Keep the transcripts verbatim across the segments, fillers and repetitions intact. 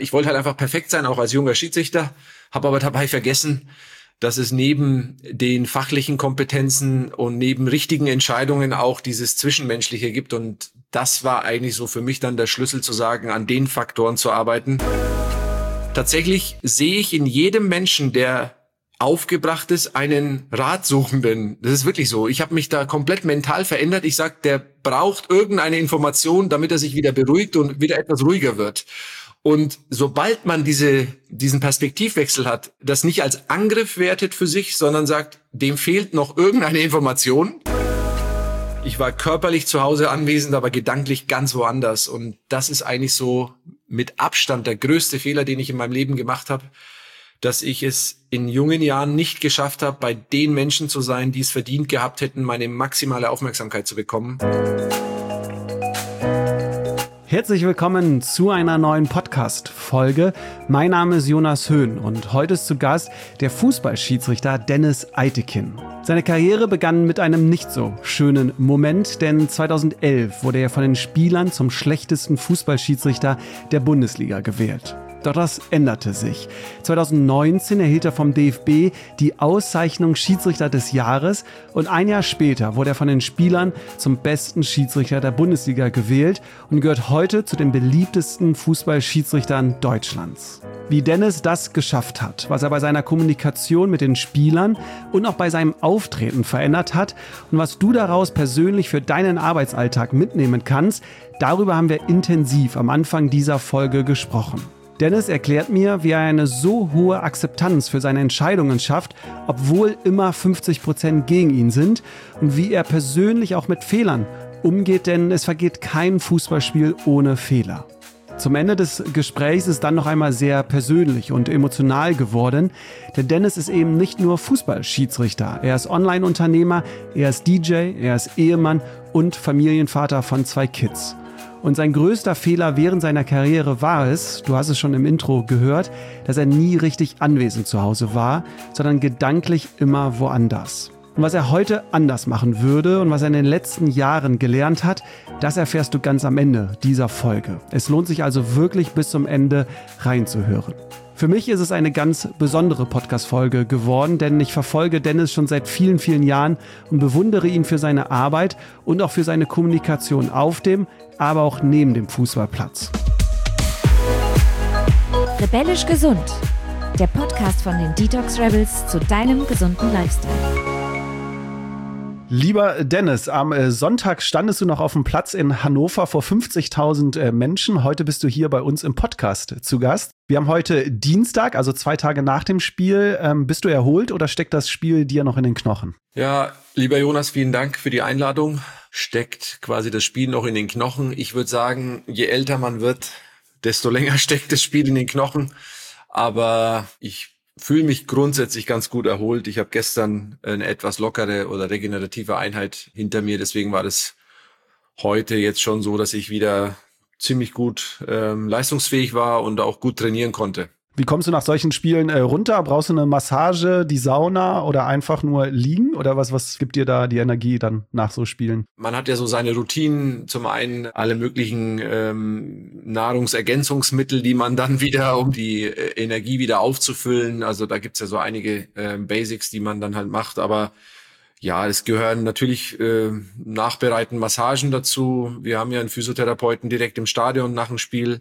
Ich wollte halt einfach perfekt sein, auch als junger Schiedsrichter, habe aber dabei vergessen, dass es neben den fachlichen Kompetenzen und neben richtigen Entscheidungen auch dieses Zwischenmenschliche gibt. Und das war eigentlich so für mich dann der Schlüssel zu sagen, an den Faktoren zu arbeiten. Tatsächlich sehe ich in jedem Menschen, der aufgebracht ist, einen Ratsuchenden. Das ist wirklich so. Ich habe mich da komplett mental verändert. Ich sag, der braucht irgendeine Information, damit er sich wieder beruhigt und wieder etwas ruhiger wird. Und sobald man diese, diesen Perspektivwechsel hat, das nicht als Angriff wertet für sich, sondern sagt, dem fehlt noch irgendeine Information. Ich war körperlich zu Hause anwesend, aber gedanklich ganz woanders. Und das ist eigentlich so mit Abstand der größte Fehler, den ich in meinem Leben gemacht habe, dass ich es in jungen Jahren nicht geschafft habe, bei den Menschen zu sein, die es verdient gehabt hätten, meine maximale Aufmerksamkeit zu bekommen. Herzlich willkommen zu einer neuen Podcast-Folge. Mein Name ist Jonas Höhn und heute ist zu Gast der Fußballschiedsrichter Dennis Eitekin. Seine Karriere begann mit einem nicht so schönen Moment, denn zweitausendelf wurde er von den Spielern zum schlechtesten Fußballschiedsrichter der Bundesliga gewählt. Doch das änderte sich. zweitausendneunzehn erhielt er vom D F B die Auszeichnung Schiedsrichter des Jahres und ein Jahr später wurde er von den Spielern zum besten Schiedsrichter der Bundesliga gewählt und gehört heute zu den beliebtesten Fußballschiedsrichtern Deutschlands. Wie Dennis das geschafft hat, was er bei seiner Kommunikation mit den Spielern und auch bei seinem Auftreten verändert hat und was du daraus persönlich für deinen Arbeitsalltag mitnehmen kannst, darüber haben wir intensiv am Anfang dieser Folge gesprochen. Dennis erklärt mir, wie er eine so hohe Akzeptanz für seine Entscheidungen schafft, obwohl immer fünfzig Prozent gegen ihn sind und wie er persönlich auch mit Fehlern umgeht, denn es vergeht kein Fußballspiel ohne Fehler. Zum Ende des Gesprächs ist dann noch einmal sehr persönlich und emotional geworden, denn Dennis ist eben nicht nur Fußballschiedsrichter, er ist Online-Unternehmer, er ist D J, er ist Ehemann und Familienvater von zwei Kids. Und sein größter Fehler während seiner Karriere war es, du hast es schon im Intro gehört, dass er nie richtig anwesend zu Hause war, sondern gedanklich immer woanders. Und was er heute anders machen würde und was er in den letzten Jahren gelernt hat, das erfährst du ganz am Ende dieser Folge. Es lohnt sich also wirklich bis zum Ende reinzuhören. Für mich ist es eine ganz besondere Podcast-Folge geworden, denn ich verfolge Dennis schon seit vielen, vielen Jahren und bewundere ihn für seine Arbeit und auch für seine Kommunikation auf dem, aber auch neben dem Fußballplatz. Rebellisch gesund. Der Podcast von den Detox Rebels zu deinem gesunden Lifestyle. Lieber Dennis, am Sonntag standest du noch auf dem Platz in Hannover vor fünfzigtausend Menschen. Heute bist du hier bei uns im Podcast zu Gast. Wir haben heute Dienstag, also zwei Tage nach dem Spiel. Ähm, bist du erholt oder steckt das Spiel dir noch in den Knochen? Ja, lieber Jonas, vielen Dank für die Einladung. Steckt quasi das Spiel noch in den Knochen. Ich würde sagen, je älter man wird, desto länger steckt das Spiel in den Knochen. Aber ich fühle mich grundsätzlich ganz gut erholt. Ich habe gestern eine etwas lockere oder regenerative Einheit hinter mir. Deswegen war das heute jetzt schon so, dass ich wieder ziemlich gut ähm, leistungsfähig war und auch gut trainieren konnte. Wie kommst du nach solchen Spielen äh, runter? Brauchst du eine Massage, die Sauna oder einfach nur liegen? Oder was, was gibt dir da die Energie dann nach so Spielen? Man hat ja so seine Routinen, zum einen alle möglichen ähm, Nahrungsergänzungsmittel, die man dann wieder, um die äh, Energie wieder aufzufüllen. Also da gibt's ja so einige äh, Basics, die man dann halt macht. Aber ja, es gehören natürlich äh, nachbereiten Massagen dazu. Wir haben ja einen Physiotherapeuten direkt im Stadion nach dem Spiel.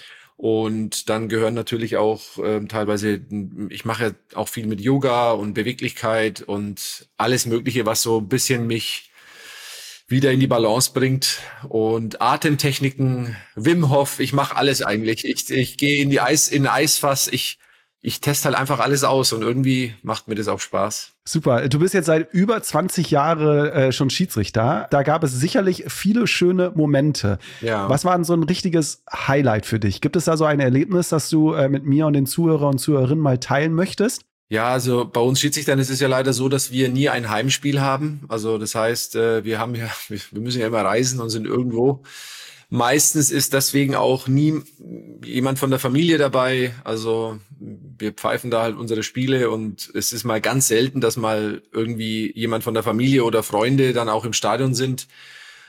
Und dann gehören natürlich auch ähm, teilweise, ich mache ja auch viel mit Yoga und Beweglichkeit und alles Mögliche, was so ein bisschen mich wieder in die Balance bringt. Und Atemtechniken, Wim Hof, ich mache alles eigentlich. Ich, ich gehe in die Eis, in Eisfass, ich ich teste halt einfach alles aus und irgendwie macht mir das auch Spaß. Super. Du bist jetzt seit über zwanzig Jahren äh, schon Schiedsrichter. Da gab es sicherlich viele schöne Momente. Ja. Was war denn so ein richtiges Highlight für dich? Gibt es da so ein Erlebnis, das du äh, mit mir und den Zuhörer und Zuhörerinnen mal teilen möchtest? Ja, also bei uns Schiedsrichtern ist es ja leider so, dass wir nie ein Heimspiel haben. Also das heißt, äh, wir haben ja, wir müssen ja immer reisen und sind irgendwo. Meistens ist deswegen auch nie jemand von der Familie dabei. Also wir pfeifen da halt unsere Spiele und es ist mal ganz selten, dass mal irgendwie jemand von der Familie oder Freunde dann auch im Stadion sind.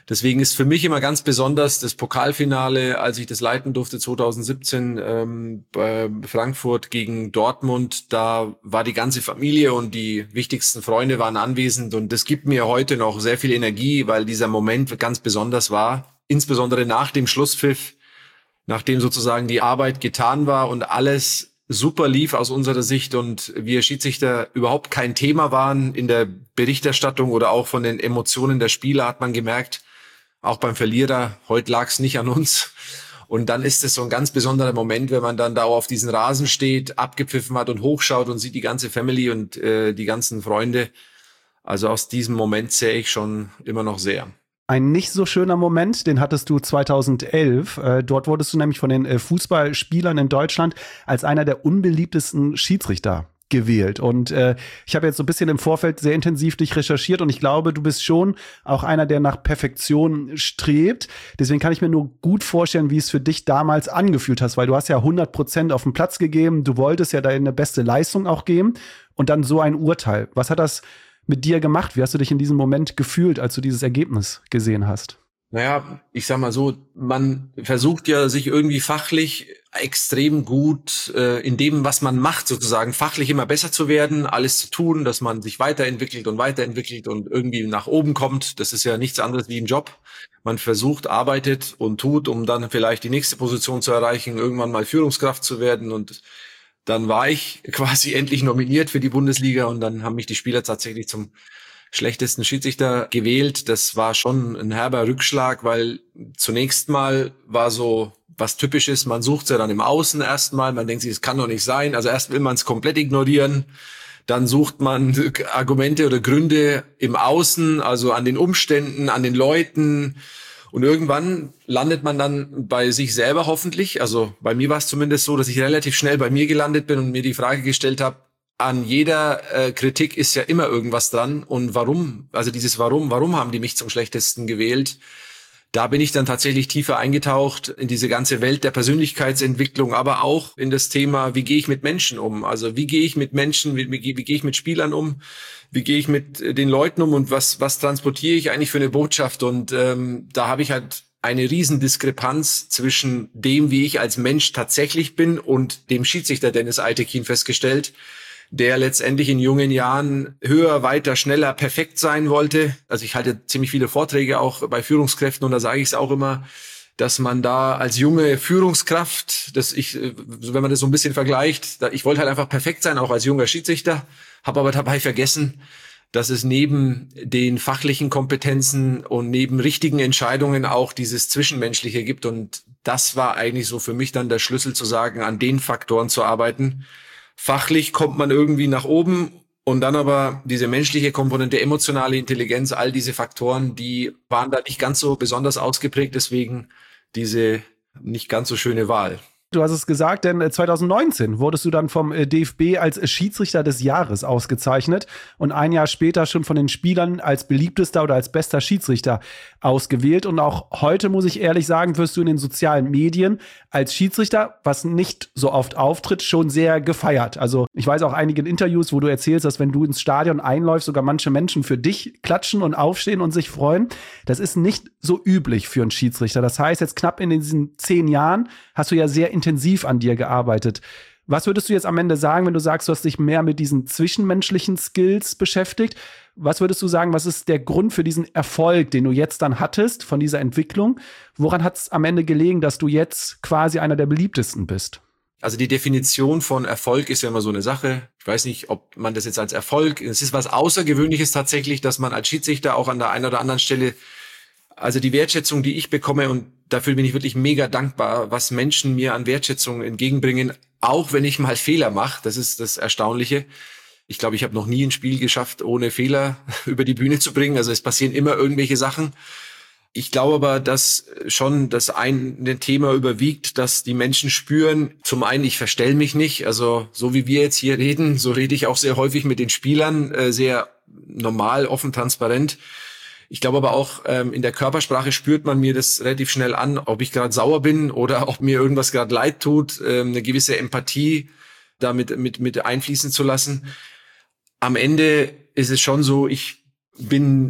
Deswegen ist für mich immer ganz besonders das Pokalfinale, als ich das leiten durfte zwanzig siebzehn ähm, bei Frankfurt gegen Dortmund. Da war die ganze Familie und die wichtigsten Freunde waren anwesend und das gibt mir heute noch sehr viel Energie, weil dieser Moment ganz besonders war. Insbesondere nach dem Schlusspfiff, nachdem sozusagen die Arbeit getan war und alles super lief aus unserer Sicht und wir Schiedsrichter überhaupt kein Thema waren in der Berichterstattung oder auch von den Emotionen der Spieler, hat man gemerkt, auch beim Verlierer, heute lag es nicht an uns. Und dann ist es so ein ganz besonderer Moment, wenn man dann da auf diesen Rasen steht, abgepfiffen hat und hochschaut und sieht die ganze Family und äh, die ganzen Freunde. Also aus diesem Moment zähle ich schon immer noch sehr. Ein nicht so schöner Moment, den hattest du zweitausendelf. Äh, dort wurdest du nämlich von den äh, Fußballspielern in Deutschland als einer der unbeliebtesten Schiedsrichter gewählt. Und äh, ich habe jetzt so ein bisschen im Vorfeld sehr intensiv dich recherchiert und ich glaube, du bist schon auch einer, der nach Perfektion strebt. Deswegen kann ich mir nur gut vorstellen, wie es für dich damals angefühlt hast, weil du hast ja hundert Prozent auf den Platz gegeben, du wolltest ja deine beste Leistung auch geben und dann so ein Urteil. Was hat das mit dir gemacht? Wie hast du dich in diesem Moment gefühlt, als du dieses Ergebnis gesehen hast? Naja, ich sag mal so, man versucht ja sich irgendwie fachlich extrem gut äh, in dem, was man macht, sozusagen fachlich immer besser zu werden, alles zu tun, dass man sich weiterentwickelt und weiterentwickelt und irgendwie nach oben kommt. Das ist ja nichts anderes wie im Job. Man versucht, arbeitet und tut, um dann vielleicht die nächste Position zu erreichen, irgendwann mal Führungskraft zu werden. Und dann war ich quasi endlich nominiert für die Bundesliga und dann haben mich die Spieler tatsächlich zum schlechtesten Schiedsrichter gewählt. Das war schon ein herber Rückschlag, weil zunächst mal war so was Typisches, man sucht es ja dann im Außen erstmal, man denkt sich, es kann doch nicht sein. Also erst will man es komplett ignorieren, dann sucht man Argumente oder Gründe im Außen, also an den Umständen, an den Leuten. Und irgendwann landet man dann bei sich selber hoffentlich. Also bei mir war es zumindest so, dass ich relativ schnell bei mir gelandet bin und mir die Frage gestellt habe, an jeder äh, Kritik ist ja immer irgendwas dran. Und warum, also dieses Warum, warum haben die mich zum Schlechtesten gewählt? Da bin ich dann tatsächlich tiefer eingetaucht in diese ganze Welt der Persönlichkeitsentwicklung, aber auch in das Thema, wie gehe ich mit Menschen um? Also wie gehe ich mit Menschen, wie, wie, wie gehe ich mit Spielern um? Wie gehe ich mit den Leuten um und was, was transportiere ich eigentlich für eine Botschaft? Und ähm, da habe ich halt eine Riesendiskrepanz zwischen dem, wie ich als Mensch tatsächlich bin und dem Schiedsrichter Dennis Eitekin festgestellt, der letztendlich in jungen Jahren höher, weiter, schneller, perfekt sein wollte. Also ich halte ziemlich viele Vorträge auch bei Führungskräften und da sage ich es auch immer, dass man da als junge Führungskraft, dass ich, wenn man das so ein bisschen vergleicht, da, ich wollte halt einfach perfekt sein, auch als junger Schiedsrichter, habe aber dabei vergessen, dass es neben den fachlichen Kompetenzen und neben richtigen Entscheidungen auch dieses Zwischenmenschliche gibt und das war eigentlich so für mich dann der Schlüssel zu sagen, an den Faktoren zu arbeiten. Fachlich kommt man irgendwie nach oben und dann aber diese menschliche Komponente, emotionale Intelligenz, all diese Faktoren, die waren da nicht ganz so besonders ausgeprägt, deswegen diese nicht ganz so schöne Wahl. Du hast es gesagt, denn zweitausendneunzehn wurdest du dann vom D F B als Schiedsrichter des Jahres ausgezeichnet und ein Jahr später schon von den Spielern als beliebtester oder als bester Schiedsrichter ausgewählt. Und auch heute, muss ich ehrlich sagen, wirst du in den sozialen Medien als Schiedsrichter, was nicht so oft auftritt, schon sehr gefeiert. Also ich weiß auch einige Interviews, wo du erzählst, dass wenn du ins Stadion einläufst, sogar manche Menschen für dich klatschen und aufstehen und sich freuen. Das ist nicht so üblich für einen Schiedsrichter. Das heißt, jetzt knapp in diesen zehn Jahren hast du ja sehr intensiv an dir gearbeitet. Was würdest du jetzt am Ende sagen, wenn du sagst, du hast dich mehr mit diesen zwischenmenschlichen Skills beschäftigt? Was würdest du sagen, was ist der Grund für diesen Erfolg, den du jetzt dann hattest von dieser Entwicklung? Woran hat es am Ende gelegen, dass du jetzt quasi einer der beliebtesten bist? Also die Definition von Erfolg ist ja immer so eine Sache. Ich weiß nicht, ob man das jetzt als Erfolg, es ist was Außergewöhnliches tatsächlich, dass man als Schiedsrichter auch an der einen oder anderen Stelle, also die Wertschätzung, die ich bekomme und dafür bin ich wirklich mega dankbar, was Menschen mir an Wertschätzung entgegenbringen, auch wenn ich mal Fehler mache. Das ist das Erstaunliche. Ich glaube, ich habe noch nie ein Spiel geschafft, ohne Fehler über die Bühne zu bringen. Also es passieren immer irgendwelche Sachen. Ich glaube aber, dass schon das eine Thema überwiegt, dass die Menschen spüren, zum einen, ich verstell mich nicht. Also so wie wir jetzt hier reden, so rede ich auch sehr häufig mit den Spielern, äh, sehr normal, offen, transparent. Ich glaube aber auch, ähm, in der Körpersprache spürt man mir das relativ schnell an, ob ich gerade sauer bin oder ob mir irgendwas gerade leid tut, ähm, eine gewisse Empathie damit mit, mit einfließen zu lassen. Am Ende ist es schon so, ich bin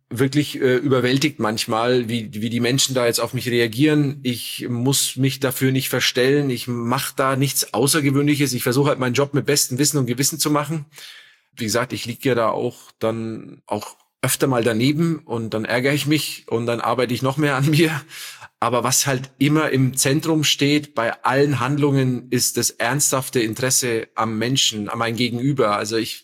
wirklich äh, überwältigt manchmal, wie wie die Menschen da jetzt auf mich reagieren. Ich muss mich dafür nicht verstellen. Ich mache da nichts Außergewöhnliches. Ich versuche halt meinen Job mit bestem Wissen und Gewissen zu machen. Wie gesagt, ich liege ja da auch dann auch öfter mal daneben und dann ärgere ich mich und dann arbeite ich noch mehr an mir. Aber was halt immer im Zentrum steht bei allen Handlungen, ist das ernsthafte Interesse am Menschen, an mein Gegenüber. Also ich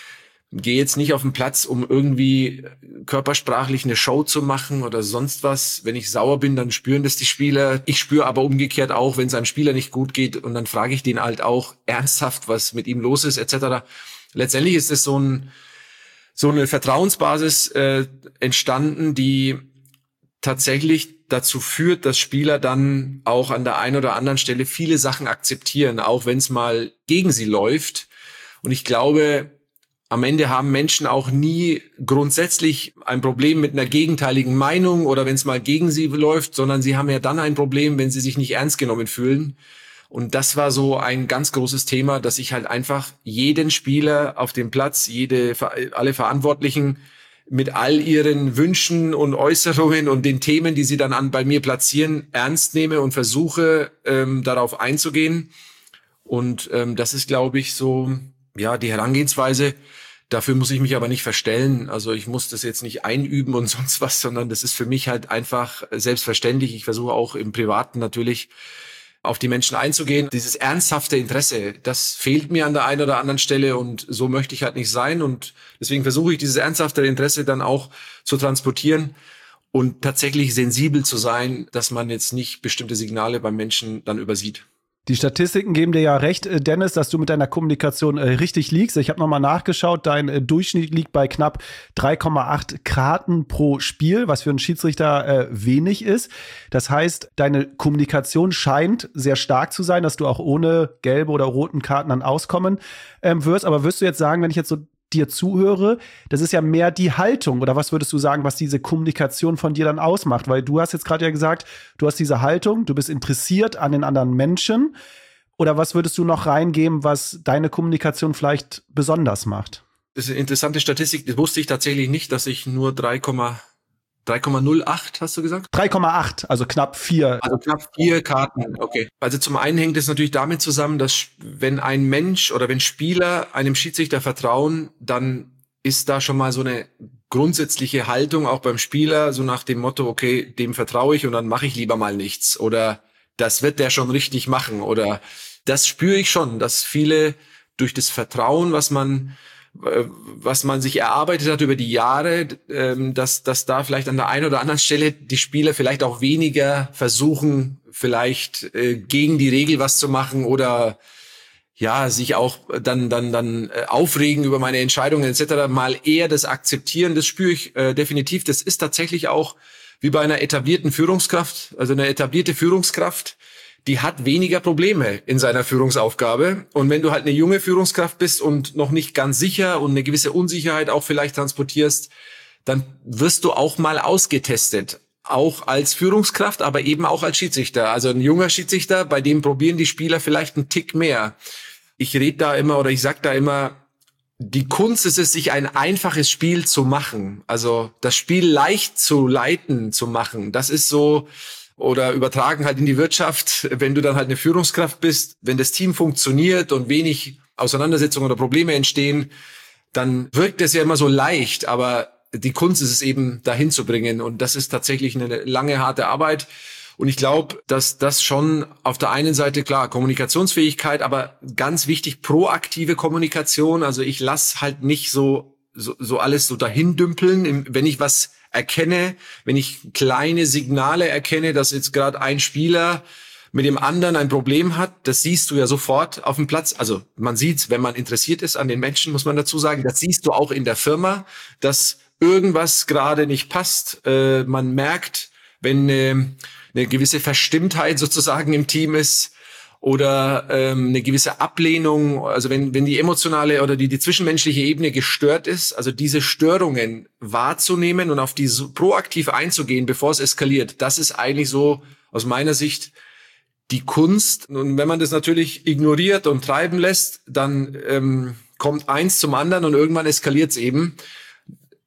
gehe jetzt nicht auf den Platz, um irgendwie körpersprachlich eine Show zu machen oder sonst was. Wenn ich sauer bin, dann spüren das die Spieler. Ich spüre aber umgekehrt auch, wenn es einem Spieler nicht gut geht, und dann frage ich den halt auch ernsthaft, was mit ihm los ist, et cetera. Letztendlich ist es so ein so eine Vertrauensbasis äh, entstanden, die tatsächlich dazu führt, dass Spieler dann auch an der einen oder anderen Stelle viele Sachen akzeptieren, auch wenn es mal gegen sie läuft. Und ich glaube, am Ende haben Menschen auch nie grundsätzlich ein Problem mit einer gegenteiligen Meinung oder wenn es mal gegen sie läuft, sondern sie haben ja dann ein Problem, wenn sie sich nicht ernst genommen fühlen. Und das war so ein ganz großes Thema, dass ich halt einfach jeden Spieler auf dem Platz, jede, alle Verantwortlichen mit all ihren Wünschen und Äußerungen und den Themen, die sie dann an bei mir platzieren, ernst nehme und versuche, ähm, darauf einzugehen. Und ähm, das ist, glaube ich, so ja die Herangehensweise. Dafür muss ich mich aber nicht verstellen. Also ich muss das jetzt nicht einüben und sonst was, sondern das ist für mich halt einfach selbstverständlich. Ich versuche auch im Privaten natürlich auf die Menschen einzugehen. Dieses ernsthafte Interesse, das fehlt mir an der einen oder anderen Stelle und so möchte ich halt nicht sein. Und deswegen versuche ich, dieses ernsthafte Interesse dann auch zu transportieren und tatsächlich sensibel zu sein, dass man jetzt nicht bestimmte Signale beim Menschen dann übersieht. Die Statistiken geben dir ja recht, Dennis, dass du mit deiner Kommunikation äh, richtig liegst. Ich habe nochmal nachgeschaut, dein äh, Durchschnitt liegt bei knapp drei Komma acht Karten pro Spiel, was für einen Schiedsrichter äh, wenig ist. Das heißt, deine Kommunikation scheint sehr stark zu sein, dass du auch ohne gelbe oder roten Karten dann auskommen ähm, wirst. Aber wirst du jetzt sagen, wenn ich jetzt so dir zuhöre, das ist ja mehr die Haltung, oder was würdest du sagen, was diese Kommunikation von dir dann ausmacht? Weil du hast jetzt gerade ja gesagt, du hast diese Haltung, du bist interessiert an den anderen Menschen, oder was würdest du noch reingeben, was deine Kommunikation vielleicht besonders macht? Das ist eine interessante Statistik, das wusste ich tatsächlich nicht, dass ich nur drei Komma null acht, hast du gesagt? drei Komma acht, also knapp vier. Also knapp vier Karten, okay. Also zum einen hängt es natürlich damit zusammen, dass wenn ein Mensch oder wenn Spieler einem Schiedsrichter vertrauen, dann ist da schon mal so eine grundsätzliche Haltung auch beim Spieler, so nach dem Motto, okay, dem vertraue ich und dann mache ich lieber mal nichts. Oder das wird der schon richtig machen. Oder das spüre ich schon, dass viele durch das Vertrauen, was man was man sich erarbeitet hat über die Jahre, dass, dass da vielleicht an der einen oder anderen Stelle die Spieler vielleicht auch weniger versuchen, vielleicht gegen die Regel was zu machen oder ja, sich auch dann dann dann aufregen über meine Entscheidungen et cetera. Mal eher das akzeptieren, das spüre ich äh, definitiv. Das ist tatsächlich auch wie bei einer etablierten Führungskraft, also eine etablierte Führungskraft, die hat weniger Probleme in seiner Führungsaufgabe. Und wenn du halt eine junge Führungskraft bist und noch nicht ganz sicher und eine gewisse Unsicherheit auch vielleicht transportierst, dann wirst du auch mal ausgetestet. Auch als Führungskraft, aber eben auch als Schiedsrichter. Also ein junger Schiedsrichter, bei dem probieren die Spieler vielleicht einen Tick mehr. Ich rede da immer oder ich sag da immer, die Kunst ist es, sich ein einfaches Spiel zu machen. Also das Spiel leicht zu leiten, zu machen. Das ist so... Oder übertragen halt in die Wirtschaft, wenn du dann halt eine Führungskraft bist, wenn das Team funktioniert und wenig Auseinandersetzungen oder Probleme entstehen, dann wirkt es ja immer so leicht, aber die Kunst ist es eben, dahin zu bringen und das ist tatsächlich eine lange, harte Arbeit und ich glaube, dass das schon auf der einen Seite, klar, Kommunikationsfähigkeit, aber ganz wichtig, proaktive Kommunikation, also ich lasse halt nicht so, so, so alles so dahin dümpeln, wenn ich was erkenne, wenn ich kleine Signale erkenne, dass jetzt gerade ein Spieler mit dem anderen ein Problem hat, das siehst du ja sofort auf dem Platz. Also man sieht's, wenn man interessiert ist an den Menschen, muss man dazu sagen, das siehst du auch in der Firma, dass irgendwas gerade nicht passt. Äh, man merkt, wenn äh, eine gewisse Verstimmtheit sozusagen im Team ist, oder ähm, eine gewisse Ablehnung, also wenn wenn die emotionale oder die die zwischenmenschliche Ebene gestört ist, also diese Störungen wahrzunehmen und auf die so proaktiv einzugehen, bevor es eskaliert, das ist eigentlich so aus meiner Sicht die Kunst. Und wenn man das natürlich ignoriert und treiben lässt, dann ähm, kommt eins zum anderen und irgendwann eskaliert es eben.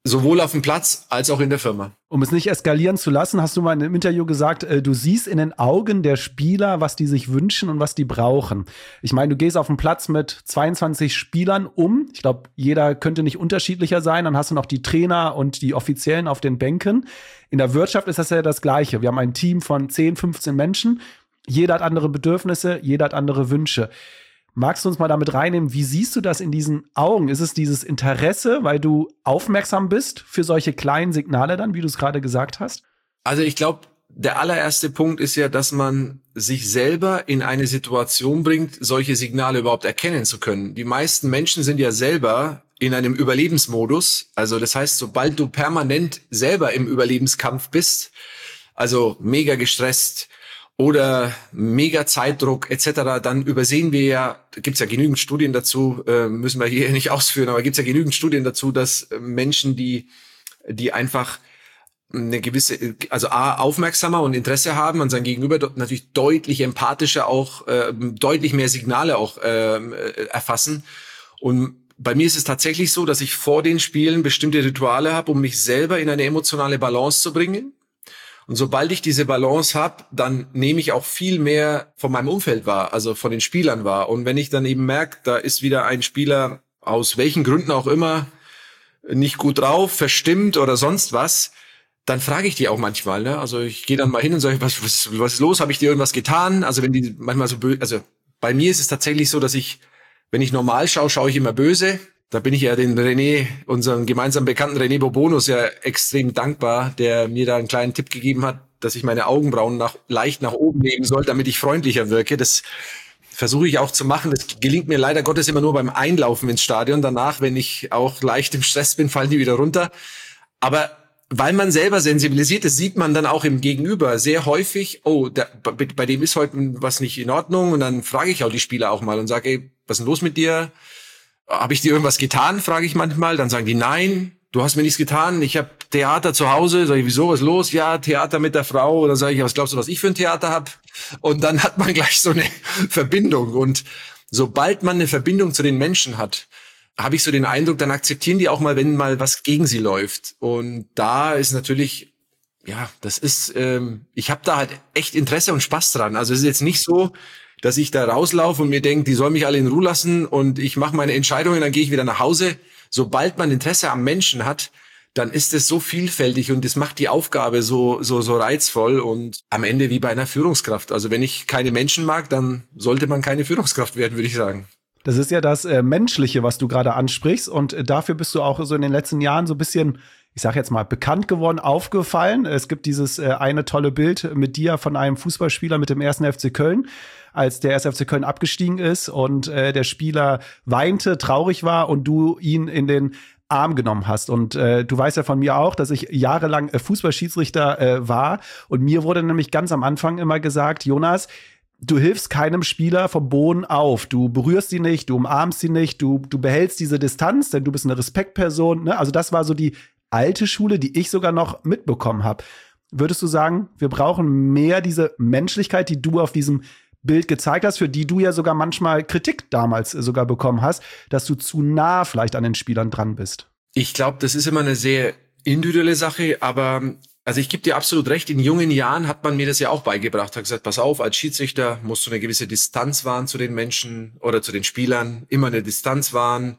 Sowohl auf dem Platz als auch in der Firma. Um es nicht eskalieren zu lassen, hast du mal in einem Interview gesagt, äh, du siehst in den Augen der Spieler, was die sich wünschen und was die brauchen. Ich meine, du gehst auf den Platz mit zweiundzwanzig Spielern um. Ich glaube, jeder könnte nicht unterschiedlicher sein. Dann hast du noch die Trainer und die Offiziellen auf den Bänken. In der Wirtschaft ist das ja das Gleiche. Wir haben ein Team von zehn, fünfzehn Menschen. Jeder hat andere Bedürfnisse, jeder hat andere Wünsche. Magst du uns mal damit reinnehmen, wie siehst du das in diesen Augen? Ist es dieses Interesse, weil du aufmerksam bist für solche kleinen Signale dann, wie du es gerade gesagt hast? Also ich glaube, der allererste Punkt ist ja, dass man sich selber in eine Situation bringt, solche Signale überhaupt erkennen zu können. Die meisten Menschen sind ja selber in einem Überlebensmodus. Also das heißt, sobald du permanent selber im Überlebenskampf bist, also mega gestresst, oder mega Zeitdruck et cetera, dann übersehen wir ja, gibt's ja genügend Studien dazu, äh, müssen wir hier nicht ausführen, aber gibt's ja genügend Studien dazu, dass Menschen, die die einfach eine gewisse, also A, aufmerksamer und Interesse haben an sein Gegenüber, natürlich deutlich empathischer auch, äh, deutlich mehr Signale auch äh, erfassen. Und bei mir ist es tatsächlich so, dass ich vor den Spielen bestimmte Rituale habe, um mich selber in eine emotionale Balance zu bringen. Und sobald ich diese Balance habe, dann nehme ich auch viel mehr von meinem Umfeld wahr, also von den Spielern wahr. Und wenn ich dann eben merke, da ist wieder ein Spieler, aus welchen Gründen auch immer, nicht gut drauf, verstimmt oder sonst was, dann frage ich die auch manchmal. Ne? Also ich gehe dann mal hin und sage, was, was, was ist los? Habe ich dir irgendwas getan? Also wenn die manchmal so böse, also bei mir ist es tatsächlich so, dass ich, wenn ich normal schaue, schaue ich immer böse. Da bin ich ja den René, unseren gemeinsamen Bekannten René Bobonus, ja extrem dankbar, der mir da einen kleinen Tipp gegeben hat, dass ich meine Augenbrauen nach, leicht nach oben nehmen soll, damit ich freundlicher wirke. Das versuche ich auch zu machen. Das gelingt mir leider Gottes immer nur beim Einlaufen ins Stadion. Danach, wenn ich auch leicht im Stress bin, fallen die wieder runter. Aber weil man selber sensibilisiert ist, sieht man dann auch im Gegenüber sehr häufig, oh, der, bei, bei dem ist heute was nicht in Ordnung. Und dann frage ich auch die Spieler auch mal und sage, ey, was ist denn los mit dir? Habe ich dir irgendwas getan, frage ich manchmal. Dann sagen die, nein, du hast mir nichts getan. Ich habe Theater zu Hause. Sag ich, wieso, was ist los? Ja, Theater mit der Frau. Oder sage ich, was glaubst du, was ich für ein Theater habe? Und dann hat man gleich so eine Verbindung. Und sobald man eine Verbindung zu den Menschen hat, habe ich so den Eindruck, dann akzeptieren die auch mal, wenn mal was gegen sie läuft. Und da ist natürlich, ja, das ist, ähm, ich habe da halt echt Interesse und Spaß dran. Also es ist jetzt nicht so, dass ich da rauslaufe und mir denke, die sollen mich alle in Ruhe lassen und ich mache meine Entscheidungen, dann gehe ich wieder nach Hause. Sobald man Interesse am Menschen hat, dann ist es so vielfältig und das macht die Aufgabe so so so reizvoll und am Ende wie bei einer Führungskraft. Also wenn ich keine Menschen mag, dann sollte man keine Führungskraft werden, würde ich sagen. Das ist ja das äh, Menschliche, was du gerade ansprichst und äh, dafür bist du auch so in den letzten Jahren so ein bisschen, ich sag jetzt mal, bekannt geworden, aufgefallen. Es gibt dieses äh, eine tolle Bild mit dir von einem Fußballspieler mit dem ersten F C Köln, als der erste F C Köln abgestiegen ist und äh, der Spieler weinte, traurig war und du ihn in den Arm genommen hast. Und äh, du weißt ja von mir auch, dass ich jahrelang äh, Fußballschiedsrichter äh, war. Und mir wurde nämlich ganz am Anfang immer gesagt, Jonas, du hilfst keinem Spieler vom Boden auf. Du berührst sie nicht, du umarmst sie nicht, du, du behältst diese Distanz, denn du bist eine Respektperson. Ne? Also das war so die alte Schule, die ich sogar noch mitbekommen habe. Würdest du sagen, wir brauchen mehr diese Menschlichkeit, die du auf diesem Bild gezeigt hast, für die du ja sogar manchmal Kritik damals sogar bekommen hast, dass du zu nah vielleicht an den Spielern dran bist? Ich glaube, das ist immer eine sehr individuelle Sache, aber also ich gebe dir absolut recht, in jungen Jahren hat man mir das ja auch beigebracht, hat gesagt, pass auf, als Schiedsrichter musst du eine gewisse Distanz wahren zu den Menschen oder zu den Spielern, immer eine Distanz wahren.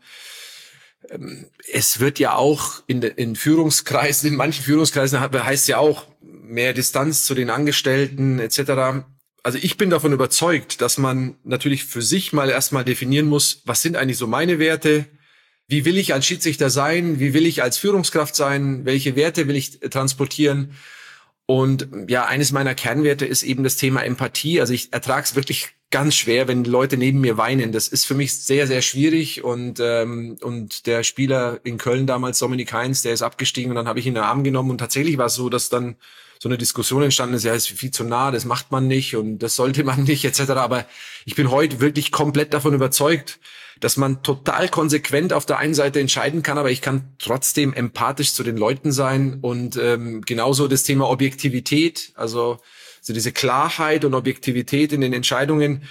Es wird ja auch in, in Führungskreisen, in manchen Führungskreisen heißt ja auch mehr Distanz zu den Angestellten et cetera. Also ich bin davon überzeugt, dass man natürlich für sich mal erstmal definieren muss, was sind eigentlich so meine Werte? Wie will ich als Schiedsrichter sein? Wie will ich als Führungskraft sein? Welche Werte will ich transportieren? Und ja, eines meiner Kernwerte ist eben das Thema Empathie. Also ich ertrage es wirklich ganz schwer, wenn Leute neben mir weinen. Das ist für mich sehr, sehr schwierig. Und ähm, und der Spieler in Köln damals, Dominik Heinz, der ist abgestiegen und dann habe ich ihn in den Arm genommen. Und tatsächlich war es so, dass dann so eine Diskussion entstanden ist, ja, ist viel zu nah, das macht man nicht und das sollte man nicht et cetera. Aber ich bin heute wirklich komplett davon überzeugt, dass man total konsequent auf der einen Seite entscheiden kann, aber ich kann trotzdem empathisch zu den Leuten sein und ähm, genauso das Thema Objektivität, also so diese Klarheit und Objektivität in den Entscheidungen,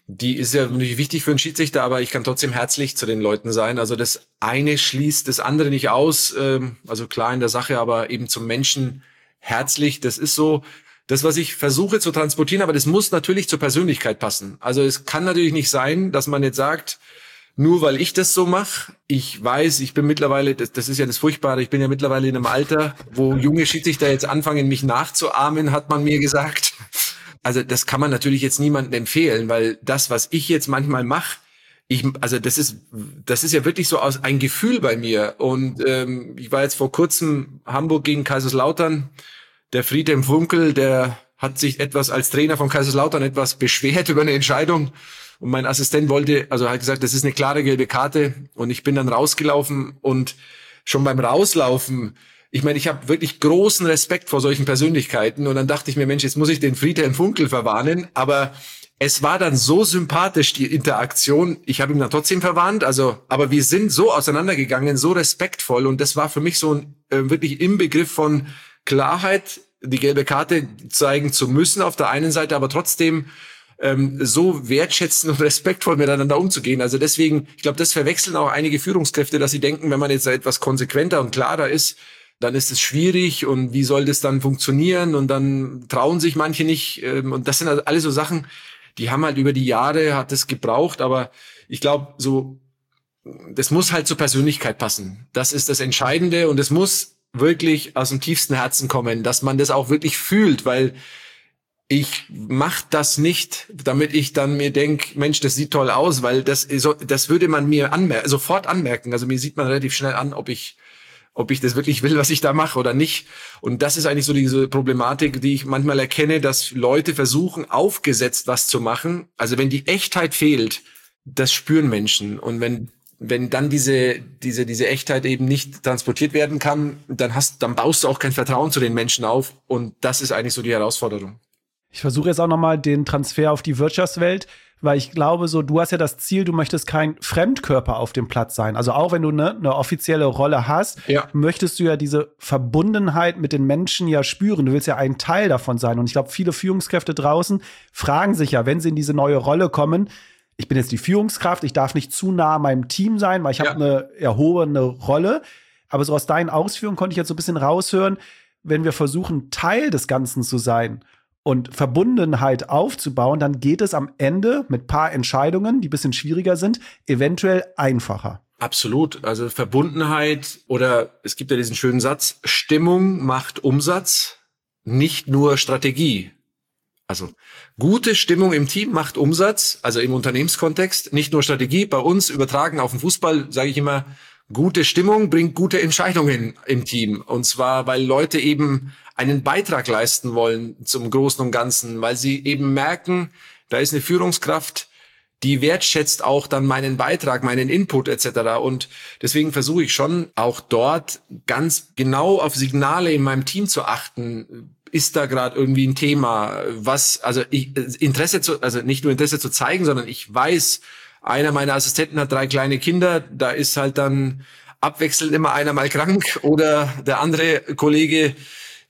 die ist ja natürlich wichtig für einen Schiedsrichter, aber ich kann trotzdem herzlich zu den Leuten sein. Also das eine schließt das andere nicht aus, ähm, also klar in der Sache, aber eben zum Menschen herzlich, das ist so das, was ich versuche zu transportieren, aber das muss natürlich zur Persönlichkeit passen. Also es kann natürlich nicht sein, dass man jetzt sagt, nur weil ich das so mache, ich weiß, ich bin mittlerweile, das, das ist ja das Furchtbare, ich bin ja mittlerweile in einem Alter, wo junge Schiedsrichter jetzt anfangen, mich nachzuahmen, hat man mir gesagt. Also das kann man natürlich jetzt niemandem empfehlen, weil das, was ich jetzt manchmal mache, ich, also das ist, das ist ja wirklich so aus ein Gefühl bei mir. Und ähm, ich war jetzt vor kurzem Hamburg gegen Kaiserslautern. Der Friedhelm Funkel, der hat sich etwas als Trainer von Kaiserslautern etwas beschwert über eine Entscheidung. Und mein Assistent wollte, also hat gesagt, das ist eine klare gelbe Karte. Und ich bin dann rausgelaufen und schon beim Rauslaufen, ich meine, ich habe wirklich großen Respekt vor solchen Persönlichkeiten. Und dann dachte ich mir, Mensch, jetzt muss ich den Friedhelm Funkel verwarnen. Aber es war dann so sympathisch, die Interaktion. Ich habe ihn dann trotzdem verwarnt. Also, aber wir sind so auseinandergegangen, so respektvoll. Und das war für mich so ein äh, wirklich Inbegriff von Klarheit, die gelbe Karte zeigen zu müssen auf der einen Seite, aber trotzdem ähm, so wertschätzend und respektvoll miteinander umzugehen. Also deswegen, ich glaube, das verwechseln auch einige Führungskräfte, dass sie denken, wenn man jetzt etwas konsequenter und klarer ist, dann ist es schwierig und wie soll das dann funktionieren und dann trauen sich manche nicht. Ähm, und das sind also alles so Sachen, die haben halt über die Jahre, hat es gebraucht, aber ich glaube, so, das muss halt zur Persönlichkeit passen. Das ist das Entscheidende und es muss wirklich aus dem tiefsten Herzen kommen, dass man das auch wirklich fühlt, weil ich mach das nicht, damit ich dann mir denk, Mensch, das sieht toll aus, weil das das würde man mir anmer- sofort anmerken. Also mir sieht man relativ schnell an, ob ich ob ich das wirklich will, was ich da mache oder nicht. Und das ist eigentlich so diese Problematik, die ich manchmal erkenne, dass Leute versuchen, aufgesetzt was zu machen. Also wenn die Echtheit fehlt, das spüren Menschen. Und wenn wenn dann diese diese diese Echtheit eben nicht transportiert werden kann, dann hast dann baust du auch kein Vertrauen zu den Menschen auf und das ist eigentlich so die Herausforderung. Ich versuche jetzt auch nochmal den Transfer auf die Wirtschaftswelt, weil ich glaube so, du hast ja das Ziel, du möchtest kein Fremdkörper auf dem Platz sein. Also auch wenn du eine ne offizielle Rolle hast, ja. möchtest du ja diese Verbundenheit mit den Menschen ja spüren. Du willst ja ein Teil davon sein. Und ich glaube, viele Führungskräfte draußen fragen sich ja, wenn sie in diese neue Rolle kommen, ich bin jetzt die Führungskraft, ich darf nicht zu nah meinem Team sein, weil ich ja. habe eine erhobene Rolle. Aber so aus deinen Ausführungen konnte ich jetzt so ein bisschen raushören, wenn wir versuchen, Teil des Ganzen zu sein und Verbundenheit aufzubauen, dann geht es am Ende mit paar Entscheidungen, die ein bisschen schwieriger sind, eventuell einfacher. Absolut. Also Verbundenheit oder es gibt ja diesen schönen Satz, Stimmung macht Umsatz, nicht nur Strategie. Also gute Stimmung im Team macht Umsatz, also im Unternehmenskontext, nicht nur Strategie. Bei uns übertragen auf den Fußball, sage ich immer, gute Stimmung bringt gute Entscheidungen im Team. Und zwar, weil Leute eben einen Beitrag leisten wollen zum Großen und Ganzen, weil sie eben merken, da ist eine Führungskraft, die wertschätzt auch dann meinen Beitrag, meinen Input et cetera. Und deswegen versuche ich schon auch dort ganz genau auf Signale in meinem Team zu achten. Ist da gerade irgendwie ein Thema, was, also ich, Interesse zu, also nicht nur Interesse zu zeigen, sondern ich weiß, einer meiner Assistenten hat drei kleine Kinder, da ist halt dann abwechselnd immer einer mal krank oder der andere Kollege,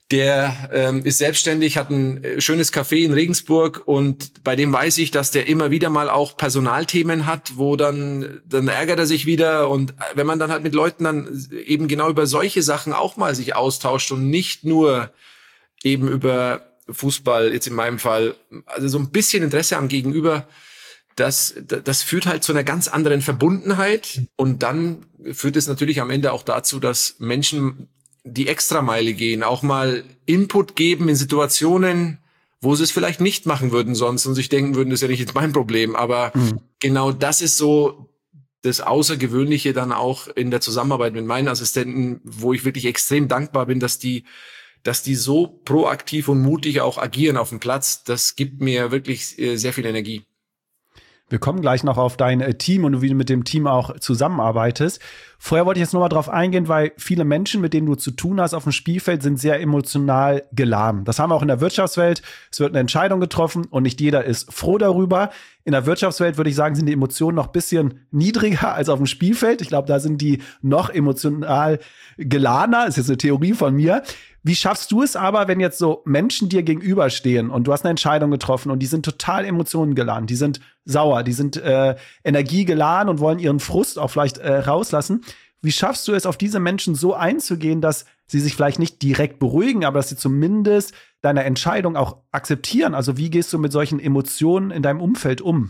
der ähm, ist selbstständig, hat ein schönes Café in Regensburg und bei dem weiß ich, dass der immer wieder mal auch Personalthemen hat, wo dann, dann ärgert er sich wieder und wenn man dann halt mit Leuten dann eben genau über solche Sachen auch mal sich austauscht und nicht nur eben über Fußball, jetzt in meinem Fall, also so ein bisschen Interesse am Gegenüber, das, das führt halt zu einer ganz anderen Verbundenheit und dann führt es natürlich am Ende auch dazu, dass Menschen die Extrameile gehen, auch mal Input geben in Situationen, wo sie es vielleicht nicht machen würden sonst und sich denken würden, das ist ja nicht jetzt mein Problem, aber mhm. genau das ist so das Außergewöhnliche dann auch in der Zusammenarbeit mit meinen Assistenten, wo ich wirklich extrem dankbar bin, dass die dass die so proaktiv und mutig auch agieren auf dem Platz, das gibt mir wirklich sehr viel Energie. Wir kommen gleich noch auf dein äh, Team und wie du mit dem Team auch zusammenarbeitest. Vorher wollte ich jetzt noch mal drauf eingehen, weil viele Menschen, mit denen du zu tun hast auf dem Spielfeld, sind sehr emotional geladen. Das haben wir auch in der Wirtschaftswelt. Es wird eine Entscheidung getroffen und nicht jeder ist froh darüber. In der Wirtschaftswelt würde ich sagen, sind die Emotionen noch ein bisschen niedriger als auf dem Spielfeld. Ich glaube, da sind die noch emotional geladener. Das ist jetzt eine Theorie von mir. Wie schaffst du es aber, wenn jetzt so Menschen dir gegenüberstehen und du hast eine Entscheidung getroffen und die sind total emotionengeladen, die sind sauer, die sind äh, energiegeladen und wollen ihren Frust auch vielleicht äh, rauslassen. Wie schaffst du es, auf diese Menschen so einzugehen, dass sie sich vielleicht nicht direkt beruhigen, aber dass sie zumindest deine Entscheidung auch akzeptieren? Also wie gehst du mit solchen Emotionen in deinem Umfeld um?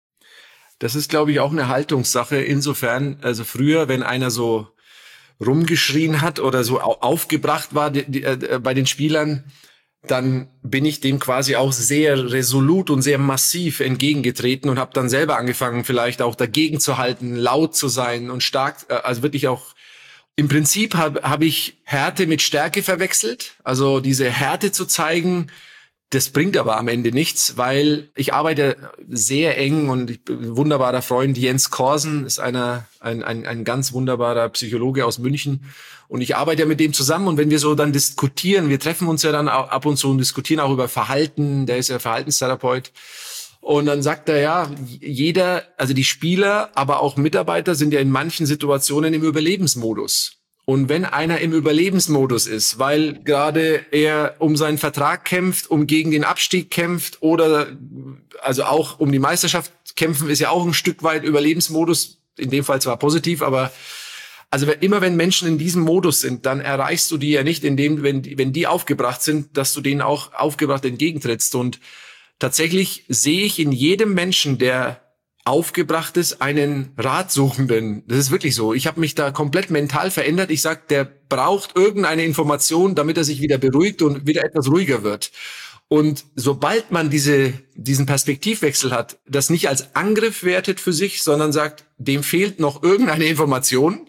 Das ist, glaube ich, auch eine Haltungssache. Insofern, also früher, wenn einer so rumgeschrien hat oder so aufgebracht war die, die, äh, bei den Spielern, dann bin ich dem quasi auch sehr resolut und sehr massiv entgegengetreten und habe dann selber angefangen, vielleicht auch dagegen zu halten, laut zu sein und stark, äh, also wirklich auch, im Prinzip habe hab ich Härte mit Stärke verwechselt, also diese Härte zu zeigen. Das bringt aber am Ende nichts, weil ich arbeite sehr eng und ich bin ein wunderbarer Freund. Jens Korsen ist einer, ein, ein, ein ganz wunderbarer Psychologe aus München. Und ich arbeite ja mit dem zusammen. Und wenn wir so dann diskutieren, wir treffen uns ja dann auch ab und zu und diskutieren auch über Verhalten. Der ist ja Verhaltenstherapeut. Und dann sagt er, ja, jeder, also die Spieler, aber auch Mitarbeiter sind ja in manchen Situationen im Überlebensmodus. Und wenn einer im Überlebensmodus ist, weil gerade er um seinen Vertrag kämpft, um gegen den Abstieg kämpft oder also auch um die Meisterschaft kämpfen, ist ja auch ein Stück weit Überlebensmodus, in dem Fall zwar positiv, aber also immer wenn Menschen in diesem Modus sind, dann erreichst du die ja nicht, indem, wenn die, wenn die aufgebracht sind, dass du denen auch aufgebracht entgegentrittst. Und tatsächlich sehe ich in jedem Menschen, der aufgebracht ist, einen Ratsuchenden. Das ist wirklich so. Ich habe mich da komplett mental verändert. Ich sag, der braucht irgendeine Information, damit er sich wieder beruhigt und wieder etwas ruhiger wird. Und sobald man diese, diesen Perspektivwechsel hat, das nicht als Angriff wertet für sich, sondern sagt, dem fehlt noch irgendeine Information.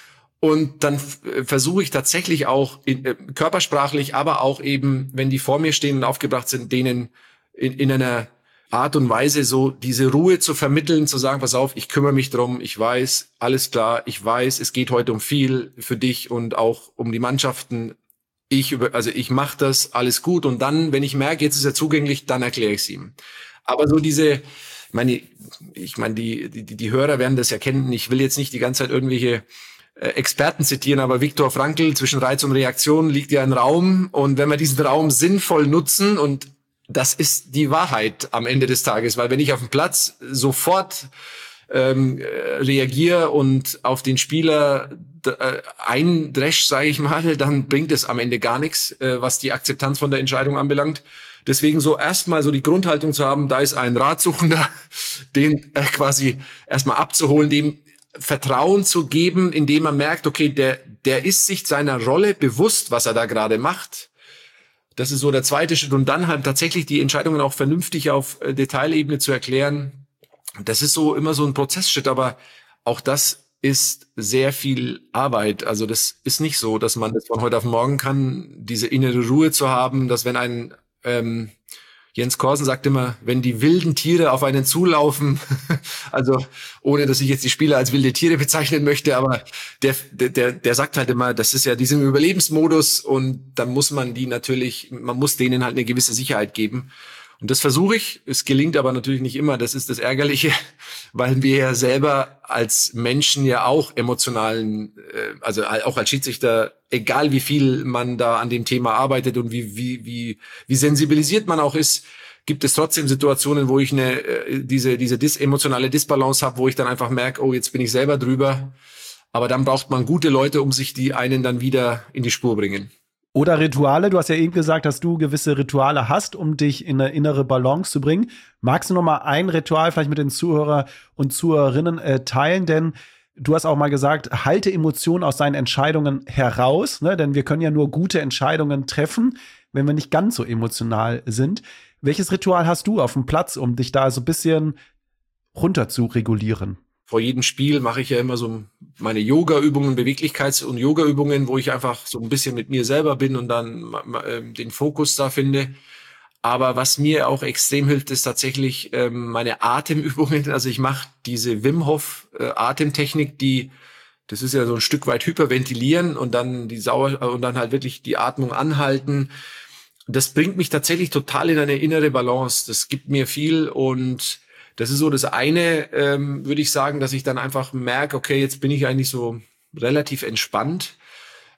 Und dann versuche ich tatsächlich auch in, äh, körpersprachlich, aber auch eben, wenn die vor mir stehen und aufgebracht sind, denen in, in einer Art und Weise so diese Ruhe zu vermitteln, zu sagen, pass auf, ich kümmere mich drum, ich weiß, alles klar, ich weiß, es geht heute um viel für dich und auch um die Mannschaften. Ich über, also ich mache das, alles gut. Und dann, wenn ich merke, jetzt ist er zugänglich, dann erkläre ich es ihm. Aber so diese, ich meine, ich meine, die, die, die Hörer werden das ja kennen. Ich will jetzt nicht die ganze Zeit irgendwelche äh, Experten zitieren, aber Viktor Frankl, zwischen Reiz und Reaktion liegt ja ein Raum. Und wenn wir diesen Raum sinnvoll nutzen, und das ist die Wahrheit am Ende des Tages, weil wenn ich auf dem Platz sofort ähm, reagiere und auf den Spieler äh, eindresch, sage ich mal, dann bringt es am Ende gar nichts, äh, was die Akzeptanz von der Entscheidung anbelangt. Deswegen so erstmal so die Grundhaltung zu haben, da ist ein Ratsuchender, den äh, quasi erstmal abzuholen, dem Vertrauen zu geben, indem man merkt, okay, der der ist sich seiner Rolle bewusst, was er da gerade macht. Das ist so der zweite Schritt. Und dann halt tatsächlich die Entscheidungen auch vernünftig auf äh, Detailebene zu erklären. Das ist so immer so ein Prozessschritt, aber auch das ist sehr viel Arbeit. Also das ist nicht so, dass man das von heute auf morgen kann, diese innere Ruhe zu haben, dass wenn ein ähm, Jens Korsen sagt immer, wenn die wilden Tiere auf einen zulaufen, also ohne, dass ich jetzt die Spieler als wilde Tiere bezeichnen möchte, aber der, der, der sagt halt immer, das ist ja diesem Überlebensmodus und dann muss man die natürlich, man muss denen halt eine gewisse Sicherheit geben. Und das versuche ich. Es gelingt aber natürlich nicht immer. Das ist das Ärgerliche, weil wir ja selber als Menschen ja auch emotionalen, also auch als Schiedsrichter, egal wie viel man da an dem Thema arbeitet und wie wie wie wie sensibilisiert man auch ist, gibt es trotzdem Situationen, wo ich eine diese diese dis, emotionale Disbalance habe, wo ich dann einfach merke, oh, jetzt bin ich selber drüber. Aber dann braucht man gute Leute, um sich die einen dann wieder in die Spur bringen. Oder Rituale. Du hast ja eben gesagt, dass du gewisse Rituale hast, um dich in eine innere Balance zu bringen. Magst du noch mal ein Ritual vielleicht mit den Zuhörer und Zuhörerinnen äh, teilen? Denn du hast auch mal gesagt, halte Emotionen aus deinen Entscheidungen heraus. Ne? Denn wir können ja nur gute Entscheidungen treffen, wenn wir nicht ganz so emotional sind. Welches Ritual hast du auf dem Platz, um dich da so ein bisschen runter zu regulieren? Vor jedem Spiel mache ich ja immer so meine Yoga-Übungen, Beweglichkeits- und Yoga-Übungen, wo ich einfach so ein bisschen mit mir selber bin und dann äh, den Fokus da finde. Aber was mir auch extrem hilft, ist tatsächlich ähm, meine Atemübungen. Also ich mache diese Wim Hof äh, Atemtechnik, die, das ist ja so ein Stück weit hyperventilieren und dann die Sauer und dann halt wirklich die Atmung anhalten. Das bringt mich tatsächlich total in eine innere Balance. Das gibt mir viel und das ist so das eine, ähm, würde ich sagen, dass ich dann einfach merke, okay, jetzt bin ich eigentlich so relativ entspannt.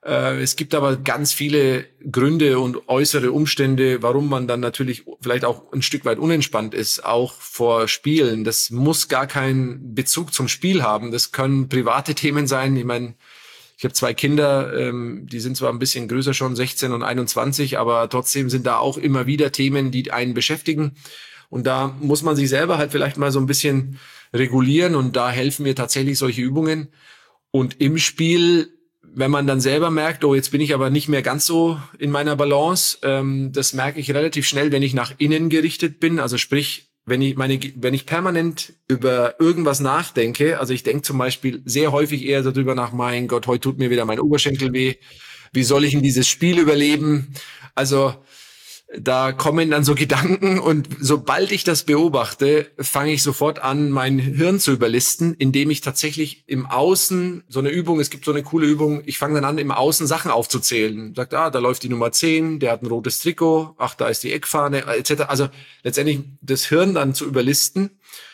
Äh, es gibt aber ganz viele Gründe und äußere Umstände, warum man dann natürlich vielleicht auch ein Stück weit unentspannt ist, auch vor Spielen. Das muss gar keinen Bezug zum Spiel haben. Das können private Themen sein. Ich meine, ich habe zwei Kinder, ähm, die sind zwar ein bisschen größer schon, sechzehn und einundzwanzig, aber trotzdem sind da auch immer wieder Themen, die einen beschäftigen. Und da muss man sich selber halt vielleicht mal so ein bisschen regulieren und da helfen mir tatsächlich solche Übungen. Und im Spiel, wenn man dann selber merkt, oh, jetzt bin ich aber nicht mehr ganz so in meiner Balance, ähm, das merke ich relativ schnell, wenn ich nach innen gerichtet bin, also sprich, wenn ich meine, wenn ich permanent über irgendwas nachdenke, also ich denke zum Beispiel sehr häufig eher darüber nach, mein Gott, heute tut mir wieder mein Oberschenkel weh, wie soll ich in dieses Spiel überleben? Also da kommen dann so Gedanken und sobald ich das beobachte, fange ich sofort an, mein Hirn zu überlisten, indem ich tatsächlich im Außen, so eine Übung, es gibt so eine coole Übung, ich fange dann an, im Außen Sachen aufzuzählen. Sagt, ah, da läuft die Nummer zehn, der hat ein rotes Trikot, ach, da ist die Eckfahne, et cetera. Also letztendlich das Hirn dann zu überlisten,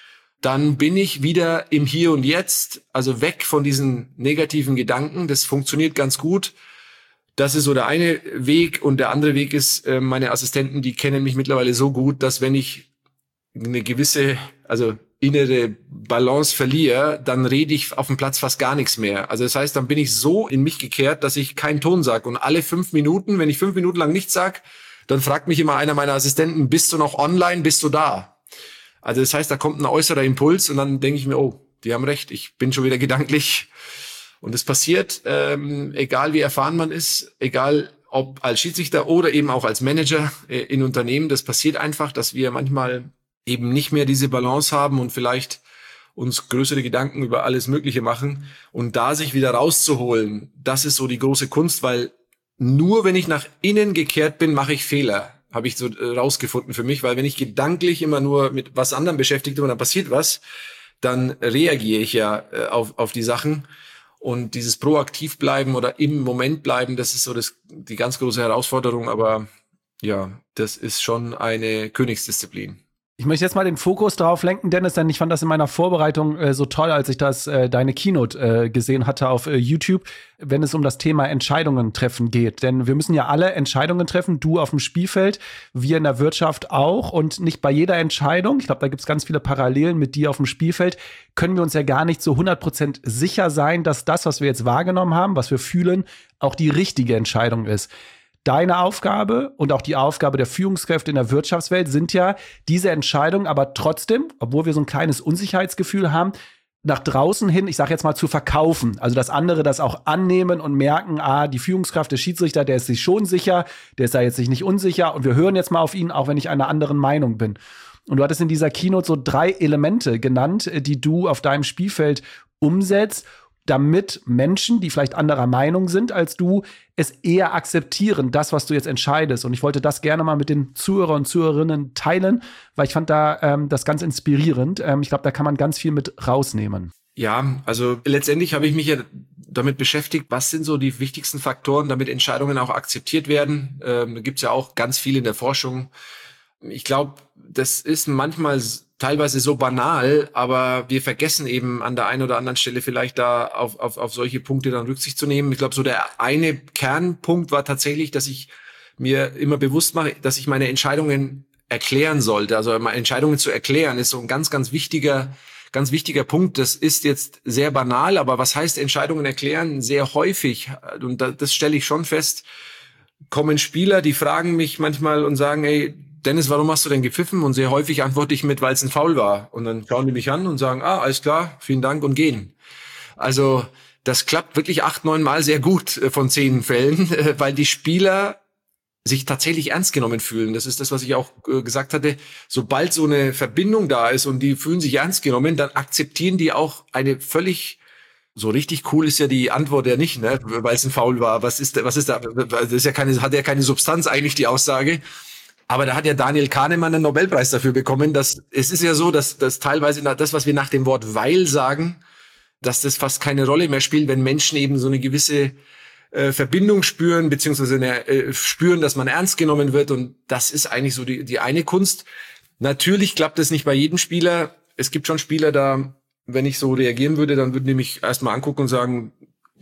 dann bin ich wieder im Hier und Jetzt, also weg von diesen negativen Gedanken. Das funktioniert ganz gut. Das ist so der eine Weg und der andere Weg ist, äh, meine Assistenten, die kennen mich mittlerweile so gut, dass wenn ich eine gewisse, also innere Balance verliere, dann rede ich auf dem Platz fast gar nichts mehr. Also das heißt, dann bin ich so in mich gekehrt, dass ich keinen Ton sage. Und alle fünf Minuten, wenn ich fünf Minuten lang nichts sage, dann fragt mich immer einer meiner Assistenten, bist du noch online, bist du da? Also das heißt, da kommt ein äußerer Impuls und dann denke ich mir, oh, die haben recht, ich bin schon wieder gedanklich. Und es passiert, ähm, egal wie erfahren man ist, egal ob als Schiedsrichter oder eben auch als Manager äh, in Unternehmen, das passiert einfach, dass wir manchmal eben nicht mehr diese Balance haben und vielleicht uns größere Gedanken über alles Mögliche machen. Und da sich wieder rauszuholen, das ist so die große Kunst, weil nur wenn ich nach innen gekehrt bin, mache ich Fehler, habe ich so äh, rausgefunden für mich, weil wenn ich gedanklich immer nur mit was anderem beschäftigt bin und dann passiert was, dann reagiere ich ja äh, auf, auf die Sachen. Und dieses proaktiv bleiben oder im Moment bleiben, das ist so das, die ganz große Herausforderung. Aber ja, das ist schon eine Königsdisziplin. Ich möchte jetzt mal den Fokus darauf lenken, Dennis, denn ich fand das in meiner Vorbereitung äh, so toll, als ich das äh, deine Keynote äh, gesehen hatte auf äh, YouTube, wenn es um das Thema Entscheidungen treffen geht. Denn wir müssen ja alle Entscheidungen treffen, du auf dem Spielfeld, wir in der Wirtschaft auch. Und nicht bei jeder Entscheidung, ich glaube, da gibt es ganz viele Parallelen mit dir auf dem Spielfeld, können wir uns ja gar nicht so hundert Prozent sicher sein, dass das, was wir jetzt wahrgenommen haben, was wir fühlen, auch die richtige Entscheidung ist. Deine Aufgabe und auch die Aufgabe der Führungskräfte in der Wirtschaftswelt sind ja, diese Entscheidung aber trotzdem, obwohl wir so ein kleines Unsicherheitsgefühl haben, nach draußen hin, ich sage jetzt mal, zu verkaufen. Also, dass andere das auch annehmen und merken, ah, die Führungskraft, der Schiedsrichter, der ist sich schon sicher, der ist da jetzt sich nicht unsicher und wir hören jetzt mal auf ihn, auch wenn ich einer anderen Meinung bin. Und du hattest in dieser Keynote so drei Elemente genannt, die du auf deinem Spielfeld umsetzt, damit Menschen, die vielleicht anderer Meinung sind als du, es eher akzeptieren, das, was du jetzt entscheidest. Und ich wollte das gerne mal mit den Zuhörern und Zuhörerinnen teilen, weil ich fand da ähm, das ganz inspirierend. Ähm, ich glaube, da kann man ganz viel mit rausnehmen. Ja, also letztendlich habe ich mich ja damit beschäftigt, was sind so die wichtigsten Faktoren, damit Entscheidungen auch akzeptiert werden. Ähm, da gibt's ja auch ganz viel in der Forschung. Ich glaube, das ist manchmal teilweise so banal, aber wir vergessen eben an der einen oder anderen Stelle vielleicht da auf, auf, auf solche Punkte dann Rücksicht zu nehmen. Ich glaube, so der eine Kernpunkt war tatsächlich, dass ich mir immer bewusst mache, dass ich meine Entscheidungen erklären sollte. Also meine Entscheidungen zu erklären ist so ein ganz, ganz wichtiger, ganz wichtiger Punkt. Das ist jetzt sehr banal, aber was heißt Entscheidungen erklären? Sehr häufig, und das stelle ich schon fest, kommen Spieler, die fragen mich manchmal und sagen, ey, Dennis, warum hast du denn gepfiffen? Und sehr häufig antworte ich mit, weil es ein Foul war. Und dann schauen die mich an und sagen, ah, alles klar, vielen Dank und gehen. Also das klappt wirklich acht, neun Mal sehr gut von zehn Fällen, weil die Spieler sich tatsächlich ernst genommen fühlen. Das ist das, was ich auch gesagt hatte. Sobald so eine Verbindung da ist und die fühlen sich ernst genommen, dann akzeptieren die auch eine völlig, so richtig cool ist ja die Antwort ja nicht, ne, weil es ein Foul war. Was ist, was ist da? Das ist ja keine, hat ja keine Substanz eigentlich, die Aussage. Aber da hat ja Daniel Kahnemann einen Nobelpreis dafür bekommen, dass es ist ja so, dass, dass teilweise das, was wir nach dem Wort weil sagen, dass das fast keine Rolle mehr spielt, wenn Menschen eben so eine gewisse äh, Verbindung spüren, beziehungsweise eine, äh, spüren, dass man ernst genommen wird. Und das ist eigentlich so die, die eine Kunst. Natürlich klappt das nicht bei jedem Spieler. Es gibt schon Spieler, da, wenn ich so reagieren würde, dann würden die mich erstmal angucken und sagen,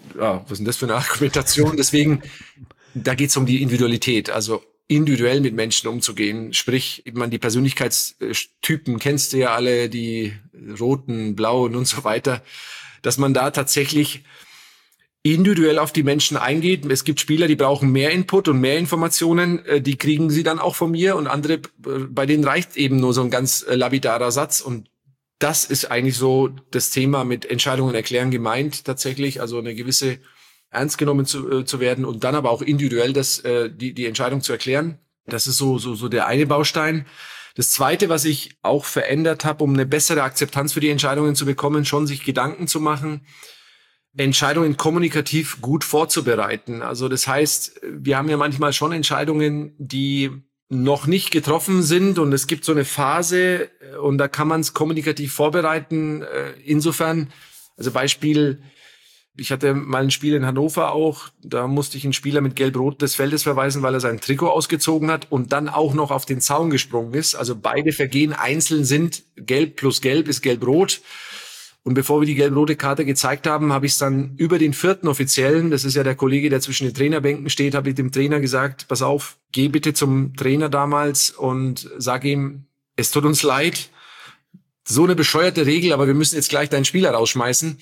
ja, was ist denn das für eine Argumentation? Deswegen, da geht es um die Individualität, also individuell mit Menschen umzugehen. Sprich, ich meine, die Persönlichkeitstypen kennst du ja alle, die roten, blauen und so weiter, dass man da tatsächlich individuell auf die Menschen eingeht. Es gibt Spieler, die brauchen mehr Input und mehr Informationen, die kriegen sie dann auch von mir, und andere, bei denen reicht eben nur so ein ganz lapidarer Satz, und das ist eigentlich so das Thema mit Entscheidungen erklären gemeint tatsächlich, also eine gewisse ernst genommen zu, äh, zu werden und dann aber auch individuell das, äh, die, die Entscheidung zu erklären. Das ist so, so, so der eine Baustein. Das zweite, was ich auch verändert habe, um eine bessere Akzeptanz für die Entscheidungen zu bekommen, schon sich Gedanken zu machen, Entscheidungen kommunikativ gut vorzubereiten. Also das heißt, wir haben ja manchmal schon Entscheidungen, die noch nicht getroffen sind, und es gibt so eine Phase, und da kann man es kommunikativ vorbereiten. Insofern, also Beispiel, ich hatte mal ein Spiel in Hannover auch, da musste ich einen Spieler mit Gelb-Rot des Feldes verweisen, weil er sein Trikot ausgezogen hat und dann auch noch auf den Zaun gesprungen ist. Also beide Vergehen einzeln sind, Gelb plus Gelb ist Gelb-Rot. Und bevor wir die gelb-rote Karte gezeigt haben, habe ich es dann über den vierten Offiziellen, das ist ja der Kollege, der zwischen den Trainerbänken steht, habe ich dem Trainer gesagt, pass auf, geh bitte zum Trainer damals und sag ihm, es tut uns leid, so eine bescheuerte Regel, aber wir müssen jetzt gleich deinen Spieler rausschmeißen.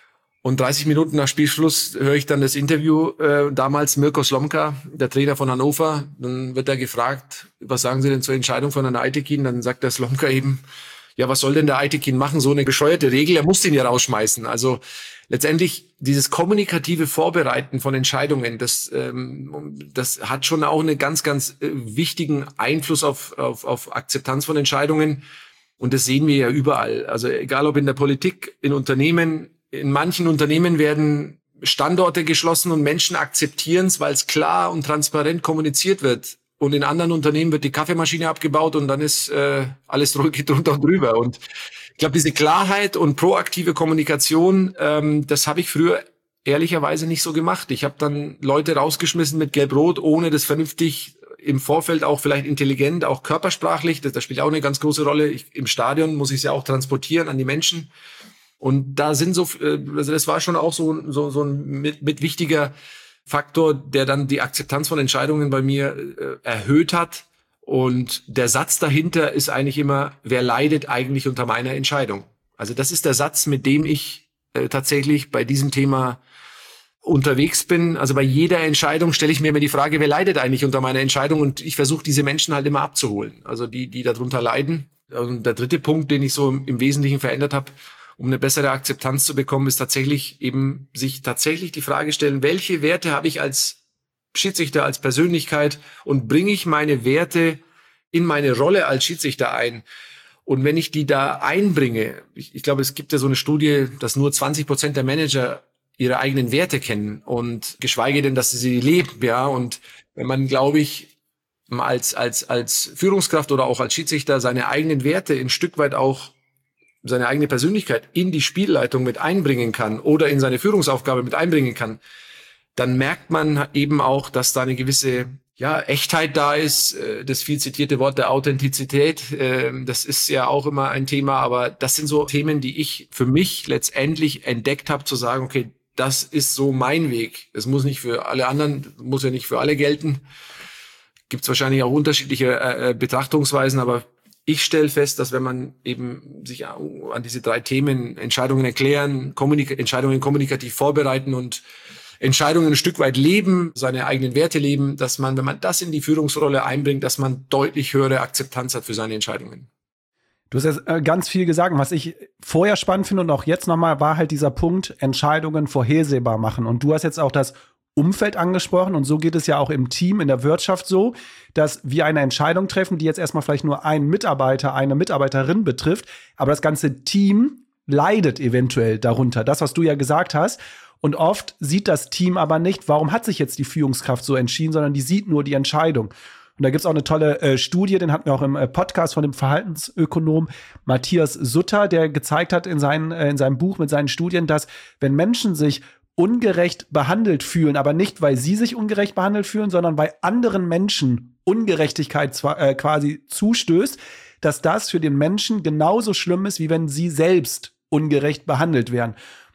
Und dreißig Minuten nach Spielschluss höre ich dann das Interview, äh, damals Mirko Slomka, der Trainer von Hannover. Dann wird er gefragt, was sagen Sie denn zur Entscheidung von Herrn Aitekin? Dann sagt der Slomka eben, ja, was soll denn der Aitekin machen? So eine bescheuerte Regel, er muss den ja rausschmeißen. Also letztendlich dieses kommunikative Vorbereiten von Entscheidungen, das, ähm, das hat schon auch einen ganz, ganz äh, wichtigen Einfluss auf, auf, auf Akzeptanz von Entscheidungen. Und das sehen wir ja überall. Also egal ob in der Politik, in Unternehmen, in manchen Unternehmen werden Standorte geschlossen und Menschen akzeptieren es, weil es klar und transparent kommuniziert wird. Und in anderen Unternehmen wird die Kaffeemaschine abgebaut und dann ist äh, alles geht drunter und drüber. Und ich glaube, diese Klarheit und proaktive Kommunikation, ähm, das habe ich früher ehrlicherweise nicht so gemacht. Ich habe dann Leute rausgeschmissen mit Gelb-Rot, ohne das vernünftig im Vorfeld auch vielleicht intelligent, auch körpersprachlich. Das, das spielt auch eine ganz große Rolle. Ich, im Stadion muss ich es ja auch transportieren an die Menschen. Und da sind so, also das war schon auch so, so, so ein mit, mit wichtiger Faktor, der dann die Akzeptanz von Entscheidungen bei mir äh, erhöht hat. Und der Satz dahinter ist eigentlich immer, wer leidet eigentlich unter meiner Entscheidung? Also das ist der Satz, mit dem ich äh, tatsächlich bei diesem Thema unterwegs bin. Also bei jeder Entscheidung stelle ich mir immer die Frage, wer leidet eigentlich unter meiner Entscheidung? Und ich versuche diese Menschen halt immer abzuholen. Also die, die darunter leiden. Und der dritte Punkt, den ich so im Wesentlichen verändert habe, um eine bessere Akzeptanz zu bekommen, ist tatsächlich eben sich tatsächlich die Frage stellen, welche Werte habe ich als Schiedsrichter, als Persönlichkeit, und bringe ich meine Werte in meine Rolle als Schiedsrichter ein? Und wenn ich die da einbringe, ich, ich glaube, es gibt ja so eine Studie, dass nur zwanzig Prozent der Manager ihre eigenen Werte kennen und geschweige denn, dass sie sie leben, ja. Und wenn man, glaube ich, als, als, als Führungskraft oder auch als Schiedsrichter seine eigenen Werte ein Stück weit auch seine eigene Persönlichkeit in die Spielleitung mit einbringen kann oder in seine Führungsaufgabe mit einbringen kann, dann merkt man eben auch, dass da eine gewisse ja, Echtheit da ist. Das viel zitierte Wort der Authentizität, das ist ja auch immer ein Thema, aber das sind so Themen, die ich für mich letztendlich entdeckt habe, zu sagen, okay, das ist so mein Weg. Es muss nicht für alle anderen, muss ja nicht für alle gelten. Gibt es wahrscheinlich auch unterschiedliche äh, Betrachtungsweisen, aber ich stelle fest, dass wenn man eben sich an diese drei Themen, Entscheidungen erklären, Kommunik- Entscheidungen kommunikativ vorbereiten und Entscheidungen ein Stück weit leben, seine eigenen Werte leben, dass man, wenn man das in die Führungsrolle einbringt, dass man deutlich höhere Akzeptanz hat für seine Entscheidungen. Du hast jetzt äh, ganz viel gesagt. Was ich vorher spannend finde und auch jetzt nochmal, war halt dieser Punkt, Entscheidungen vorhersehbar machen. Und du hast jetzt auch das Umfeld angesprochen, und so geht es ja auch im Team, in der Wirtschaft so, dass wir eine Entscheidung treffen, die jetzt erstmal vielleicht nur einen Mitarbeiter, eine Mitarbeiterin betrifft, aber das ganze Team leidet eventuell darunter, das, was du ja gesagt hast. Und oft sieht das Team aber nicht, warum hat sich jetzt die Führungskraft so entschieden, sondern die sieht nur die Entscheidung. Und da gibt's auch eine tolle äh, Studie, den hatten wir auch im äh, Podcast von dem Verhaltensökonom Matthias Sutter, der gezeigt hat in, seinen, äh, in seinem Buch mit seinen Studien, dass wenn Menschen sich ungerecht behandelt fühlen, aber nicht, weil sie sich ungerecht behandelt fühlen, sondern weil anderen Menschen Ungerechtigkeit zwar, äh, quasi zustößt, dass das für den Menschen genauso schlimm ist, wie wenn sie selbst ungerecht behandelt werden.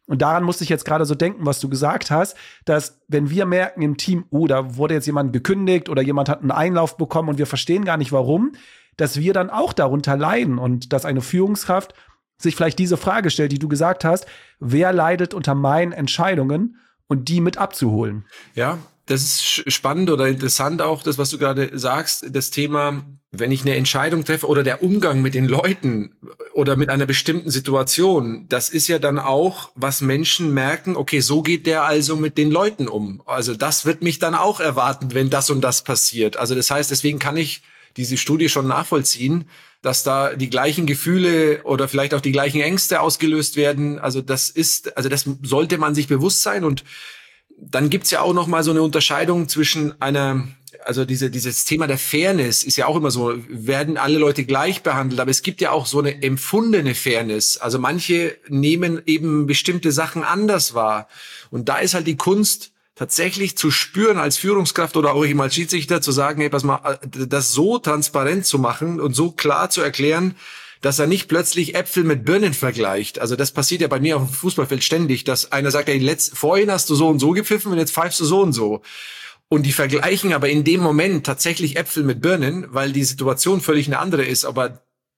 Und daran musste ich jetzt gerade so denken, was du gesagt hast, dass wenn wir merken im Team, oh, da wurde jetzt jemand gekündigt oder jemand hat einen Einlauf bekommen und wir verstehen gar nicht warum, dass wir dann auch darunter leiden und dass eine Führungskraft sich vielleicht diese Frage stellt, die du gesagt hast, wer leidet unter meinen Entscheidungen und die mit abzuholen. Ja, das ist spannend oder interessant auch, das, was du gerade sagst, das Thema, wenn ich eine Entscheidung treffe oder der Umgang mit den Leuten oder mit einer bestimmten Situation, das ist ja dann auch, was Menschen merken, okay, so geht der also mit den Leuten um. Also das wird mich dann auch erwarten, wenn das und das passiert. Also das heißt, deswegen kann ich diese Studie schon nachvollziehen, dass da die gleichen Gefühle oder vielleicht auch die gleichen Ängste ausgelöst werden. Also das ist, also das sollte man sich bewusst sein. Und dann gibt's ja auch noch mal so eine Unterscheidung zwischen einer, also diese dieses Thema der Fairness ist ja auch immer so, werden alle Leute gleich behandelt, aber es gibt ja auch so eine empfundene Fairness. Also manche nehmen eben bestimmte Sachen anders wahr. Und da ist halt die Kunst, tatsächlich zu spüren als Führungskraft oder auch eben als Schiedsrichter, zu sagen, hey, pass mal, das so transparent zu machen und so klar zu erklären, dass er nicht plötzlich Äpfel mit Birnen vergleicht. Also das passiert ja bei mir auf dem Fußballfeld ständig, dass einer sagt, hey, letzt, vorhin hast du so und so gepfiffen und jetzt pfeifst du so und so. Und die vergleichen aber in dem Moment tatsächlich Äpfel mit Birnen, weil die Situation völlig eine andere ist. Aber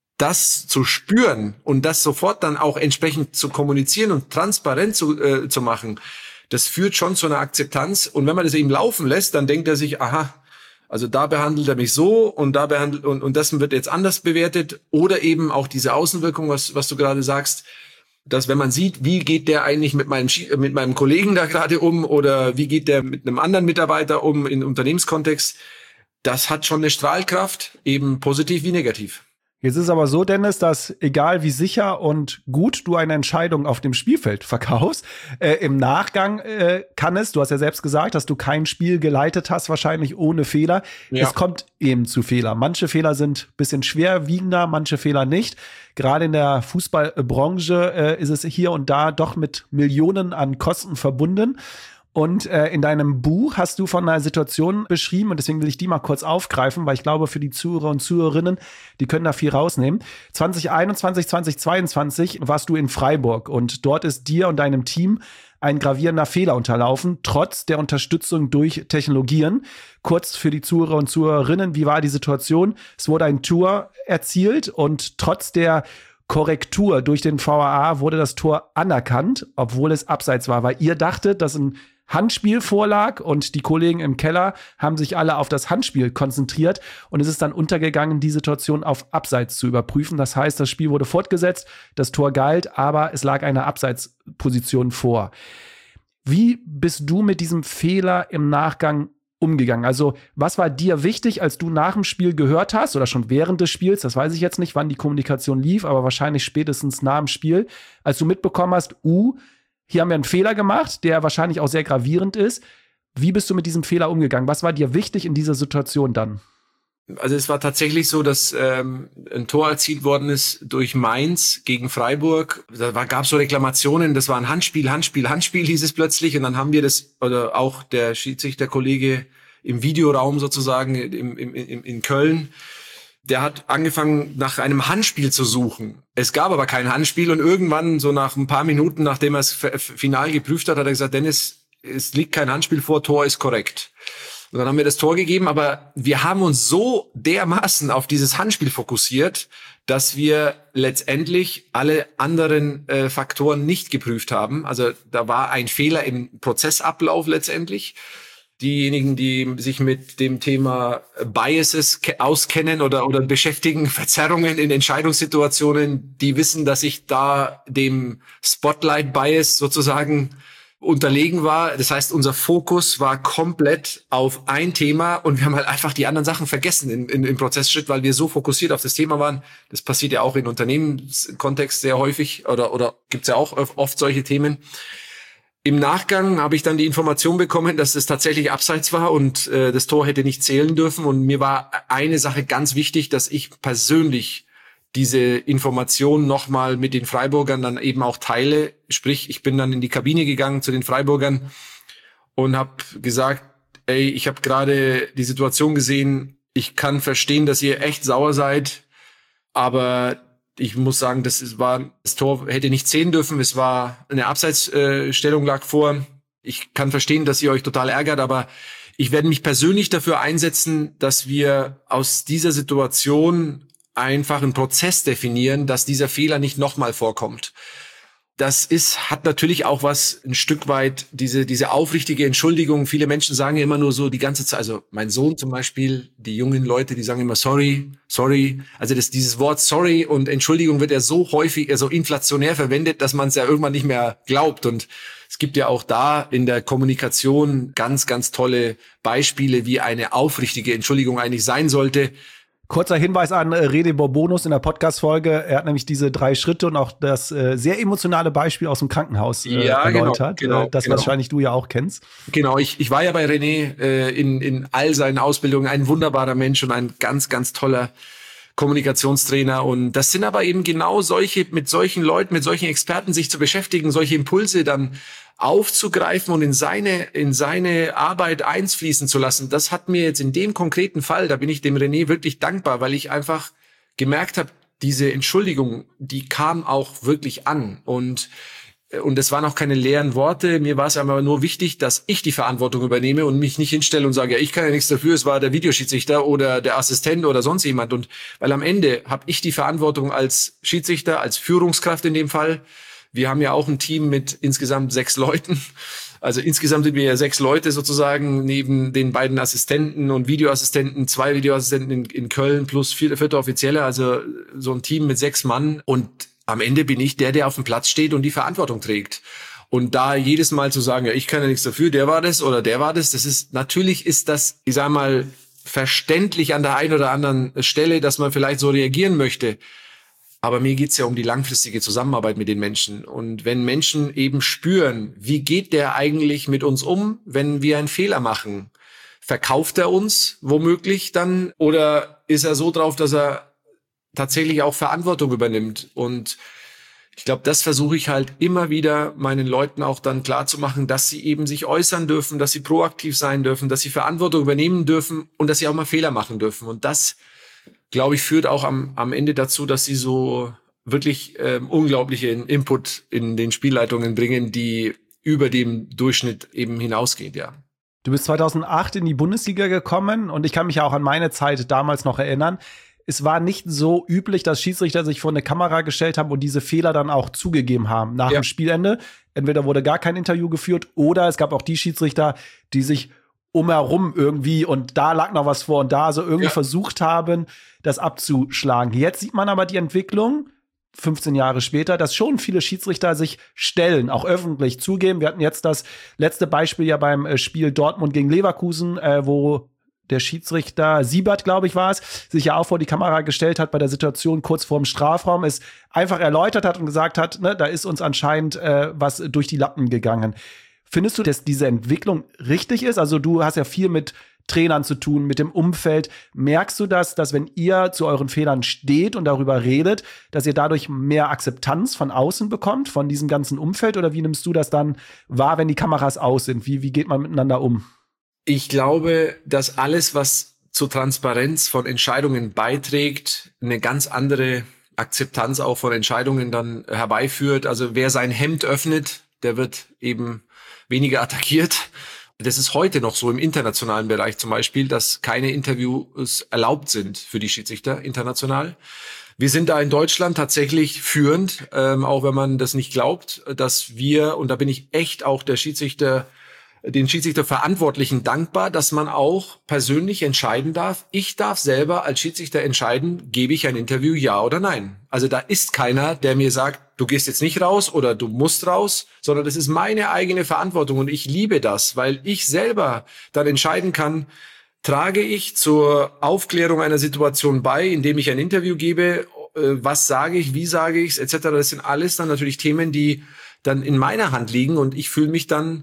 das zu spüren und das sofort dann auch entsprechend zu kommunizieren und transparent zu, äh, zu machen, das führt schon zu einer Akzeptanz. Und wenn man das eben laufen lässt, dann denkt er sich, aha, also da behandelt er mich so und da behandelt und, und das wird jetzt anders bewertet. Oder eben auch diese Außenwirkung, was, was du gerade sagst, dass wenn man sieht, wie geht der eigentlich mit meinem, mit meinem Kollegen da gerade um oder wie geht der mit einem anderen Mitarbeiter um im Unternehmenskontext, das hat schon eine Strahlkraft, eben positiv wie negativ. Jetzt ist aber so, Dennis, dass egal wie sicher und gut du eine Entscheidung auf dem Spielfeld verkaufst, äh, im Nachgang äh, kann es, du hast ja selbst gesagt, dass du kein Spiel geleitet hast, wahrscheinlich ohne Fehler. Ja. Es kommt eben zu Fehlern. Manche Fehler sind ein bisschen schwerwiegender, manche Fehler nicht. Gerade in der Fußballbranche äh, ist es hier und da doch mit Millionen an Kosten verbunden. Und äh, in deinem Buch hast du von einer Situation beschrieben, und deswegen will ich die mal kurz aufgreifen, weil ich glaube, für die Zuhörer und Zuhörerinnen, die können da viel rausnehmen. zwanzig einundzwanzig, zwanzig zweiundzwanzig warst du in Freiburg und dort ist dir und deinem Team ein gravierender Fehler unterlaufen, trotz der Unterstützung durch Technologien. Kurz für die Zuhörer und Zuhörerinnen, wie war die Situation? Es wurde ein Tor erzielt und trotz der Korrektur durch den V A A wurde das Tor anerkannt, obwohl es abseits war, weil ihr dachtet, dass ein Handspiel vorlag und die Kollegen im Keller haben sich alle auf das Handspiel konzentriert und es ist dann untergegangen, die Situation auf Abseits zu überprüfen. Das heißt, das Spiel wurde fortgesetzt, das Tor galt, aber es lag eine Abseitsposition vor. Wie bist du mit diesem Fehler im Nachgang umgegangen? Also was war dir wichtig, als du nach dem Spiel gehört hast oder schon während des Spiels, das weiß ich jetzt nicht, wann die Kommunikation lief, aber wahrscheinlich spätestens nach dem Spiel, als du mitbekommen hast, uh, hier haben wir einen Fehler gemacht, der wahrscheinlich auch sehr gravierend ist. Wie bist du mit diesem Fehler umgegangen? Was war dir wichtig in dieser Situation dann? Also es war tatsächlich so, dass ähm, ein Tor erzielt worden ist durch Mainz gegen Freiburg. Da gab es so Reklamationen, das war ein Handspiel, Handspiel, Handspiel hieß es plötzlich. Und dann haben wir das, oder auch der Schiedsrichterkollege im Videoraum sozusagen im, im, im, in Köln, der hat angefangen, nach einem Handspiel zu suchen. Es gab aber kein Handspiel und irgendwann, so nach ein paar Minuten, nachdem er es final geprüft hat, hat er gesagt, Dennis, es liegt kein Handspiel vor, Tor ist korrekt. Und dann haben wir das Tor gegeben, aber wir haben uns so dermaßen auf dieses Handspiel fokussiert, dass wir letztendlich alle anderen äh, Faktoren nicht geprüft haben. Also da war ein Fehler im Prozessablauf letztendlich. Diejenigen, die sich mit dem Thema Biases auskennen oder, oder beschäftigen, Verzerrungen in Entscheidungssituationen, die wissen, dass ich da dem Spotlight-Bias sozusagen unterlegen war. Das heißt, unser Fokus war komplett auf ein Thema und wir haben halt einfach die anderen Sachen vergessen in, in, im Prozessschritt, weil wir so fokussiert auf das Thema waren. Das passiert ja auch in Unternehmenskontext sehr häufig oder, oder gibt's ja auch oft solche Themen. Im Nachgang habe ich dann die Information bekommen, dass es tatsächlich abseits war und äh, das Tor hätte nicht zählen dürfen. Und mir war eine Sache ganz wichtig, dass ich persönlich diese Information nochmal mit den Freiburgern dann eben auch teile. Sprich, ich bin dann in die Kabine gegangen zu den Freiburgern und habe gesagt, ey, ich habe gerade die Situation gesehen, ich kann verstehen, dass ihr echt sauer seid, aber ich muss sagen, das ist, war, das Tor hätte nicht zählen dürfen. Es war eine Abseitsstellung lag vor. Ich kann verstehen, dass ihr euch total ärgert, aber ich werde mich persönlich dafür einsetzen, dass wir aus dieser Situation einfach einen Prozess definieren, dass dieser Fehler nicht nochmal vorkommt. Das ist, hat natürlich auch was ein Stück weit, diese, diese aufrichtige Entschuldigung. Viele Menschen sagen ja immer nur so die ganze Zeit, also mein Sohn zum Beispiel, die jungen Leute, die sagen immer sorry, sorry. Also das, dieses Wort sorry und Entschuldigung wird ja so häufig, so inflationär verwendet, dass man es ja irgendwann nicht mehr glaubt. Und es gibt ja auch da in der Kommunikation ganz, ganz tolle Beispiele, wie eine aufrichtige Entschuldigung eigentlich sein sollte. Kurzer Hinweis an äh, Rede Bourbonus in der Podcast-Folge. Er hat nämlich diese drei Schritte und auch das äh, sehr emotionale Beispiel aus dem Krankenhaus äh, ja, erläutert. Genau, genau, äh, das genau. wahrscheinlich du ja auch kennst. Genau, ich, ich war ja bei René äh, in, in all seinen Ausbildungen ein wunderbarer Mensch und ein ganz, ganz toller Kommunikationstrainer. Und das sind aber eben genau solche, mit solchen Leuten, mit solchen Experten sich zu beschäftigen, solche Impulse dann aufzugreifen und in seine, in seine Arbeit einfließen zu lassen. Das hat mir jetzt in dem konkreten Fall, da bin ich dem René wirklich dankbar, weil ich einfach gemerkt habe, diese Entschuldigung, die kam auch wirklich an. Und Und es waren auch keine leeren Worte. Mir war es aber nur wichtig, dass ich die Verantwortung übernehme und mich nicht hinstelle und sage, ja, ich kann ja nichts dafür, es war der Videoschiedsrichter oder der Assistent oder sonst jemand. Und weil am Ende habe ich die Verantwortung als Schiedsrichter, als Führungskraft in dem Fall. Wir haben ja auch ein Team mit insgesamt sechs Leuten. Also insgesamt sind wir ja sechs Leute sozusagen, neben den beiden Assistenten und Videoassistenten, zwei Videoassistenten in, in Köln plus vier, vierte Offizielle, also so ein Team mit sechs Mann. Und am Ende bin ich der, der auf dem Platz steht und die Verantwortung trägt. Und da jedes Mal zu sagen, ja, ich kann ja nichts dafür, der war das oder der war das, das ist, natürlich ist das, ich sag mal, verständlich an der einen oder anderen Stelle, dass man vielleicht so reagieren möchte. Aber mir geht's ja um die langfristige Zusammenarbeit mit den Menschen. Und wenn Menschen eben spüren, wie geht der eigentlich mit uns um, wenn wir einen Fehler machen? Verkauft er uns womöglich dann? Oder ist er so drauf, dass er tatsächlich auch Verantwortung übernimmt? Und ich glaube, das versuche ich halt immer wieder meinen Leuten auch dann klarzumachen, dass sie eben sich äußern dürfen, dass sie proaktiv sein dürfen, dass sie Verantwortung übernehmen dürfen und dass sie auch mal Fehler machen dürfen. Und das, glaube ich, führt auch am, am Ende dazu, dass sie so wirklich ähm, unglaublichen Input in den Spielleitungen bringen, die über dem Durchschnitt eben hinausgeht, ja. Du bist zweitausendacht in die Bundesliga gekommen und ich kann mich ja auch an meine Zeit damals noch erinnern. Es war nicht so üblich, dass Schiedsrichter sich vor eine Kamera gestellt haben und diese Fehler dann auch zugegeben haben nach ja. dem Spielende. Entweder wurde gar kein Interview geführt oder es gab auch die Schiedsrichter, die sich umherum irgendwie und da lag noch was vor und da so irgendwie ja. versucht haben, das abzuschlagen. Jetzt sieht man aber die Entwicklung, fünfzehn Jahre später, dass schon viele Schiedsrichter sich stellen, auch öffentlich zugeben. Wir hatten jetzt das letzte Beispiel ja beim Spiel Dortmund gegen Leverkusen, äh, wo der Schiedsrichter Siebert, glaube ich, war es, sich ja auch vor die Kamera gestellt hat bei der Situation kurz vorm Strafraum, es einfach erläutert hat und gesagt hat, ne, da ist uns anscheinend äh, was durch die Lappen gegangen. Findest du, dass diese Entwicklung richtig ist? Also du hast ja viel mit Trainern zu tun, mit dem Umfeld. Merkst du das, dass wenn ihr zu euren Fehlern steht und darüber redet, dass ihr dadurch mehr Akzeptanz von außen bekommt, von diesem ganzen Umfeld? Oder wie nimmst du das dann wahr, wenn die Kameras aus sind? Wie, wie geht man miteinander um? Ich glaube, dass alles, was zur Transparenz von Entscheidungen beiträgt, eine ganz andere Akzeptanz auch von Entscheidungen dann herbeiführt. Also wer sein Hemd öffnet, der wird eben weniger attackiert. Das ist heute noch so im internationalen Bereich zum Beispiel, dass keine Interviews erlaubt sind für die Schiedsrichter international. Wir sind da in Deutschland tatsächlich führend, ähm, auch wenn man das nicht glaubt, dass wir, und da bin ich echt auch der Schiedsrichter, den Schiedsrichterverantwortlichen dankbar, dass man auch persönlich entscheiden darf. Ich darf selber als Schiedsrichter entscheiden, gebe ich ein Interview, ja oder nein. Also da ist keiner, der mir sagt, du gehst jetzt nicht raus oder du musst raus, sondern das ist meine eigene Verantwortung und ich liebe das, weil ich selber dann entscheiden kann, trage ich zur Aufklärung einer Situation bei, indem ich ein Interview gebe, was sage ich, wie sage ich es, et cetera. Das sind alles dann natürlich Themen, die dann in meiner Hand liegen und ich fühle mich dann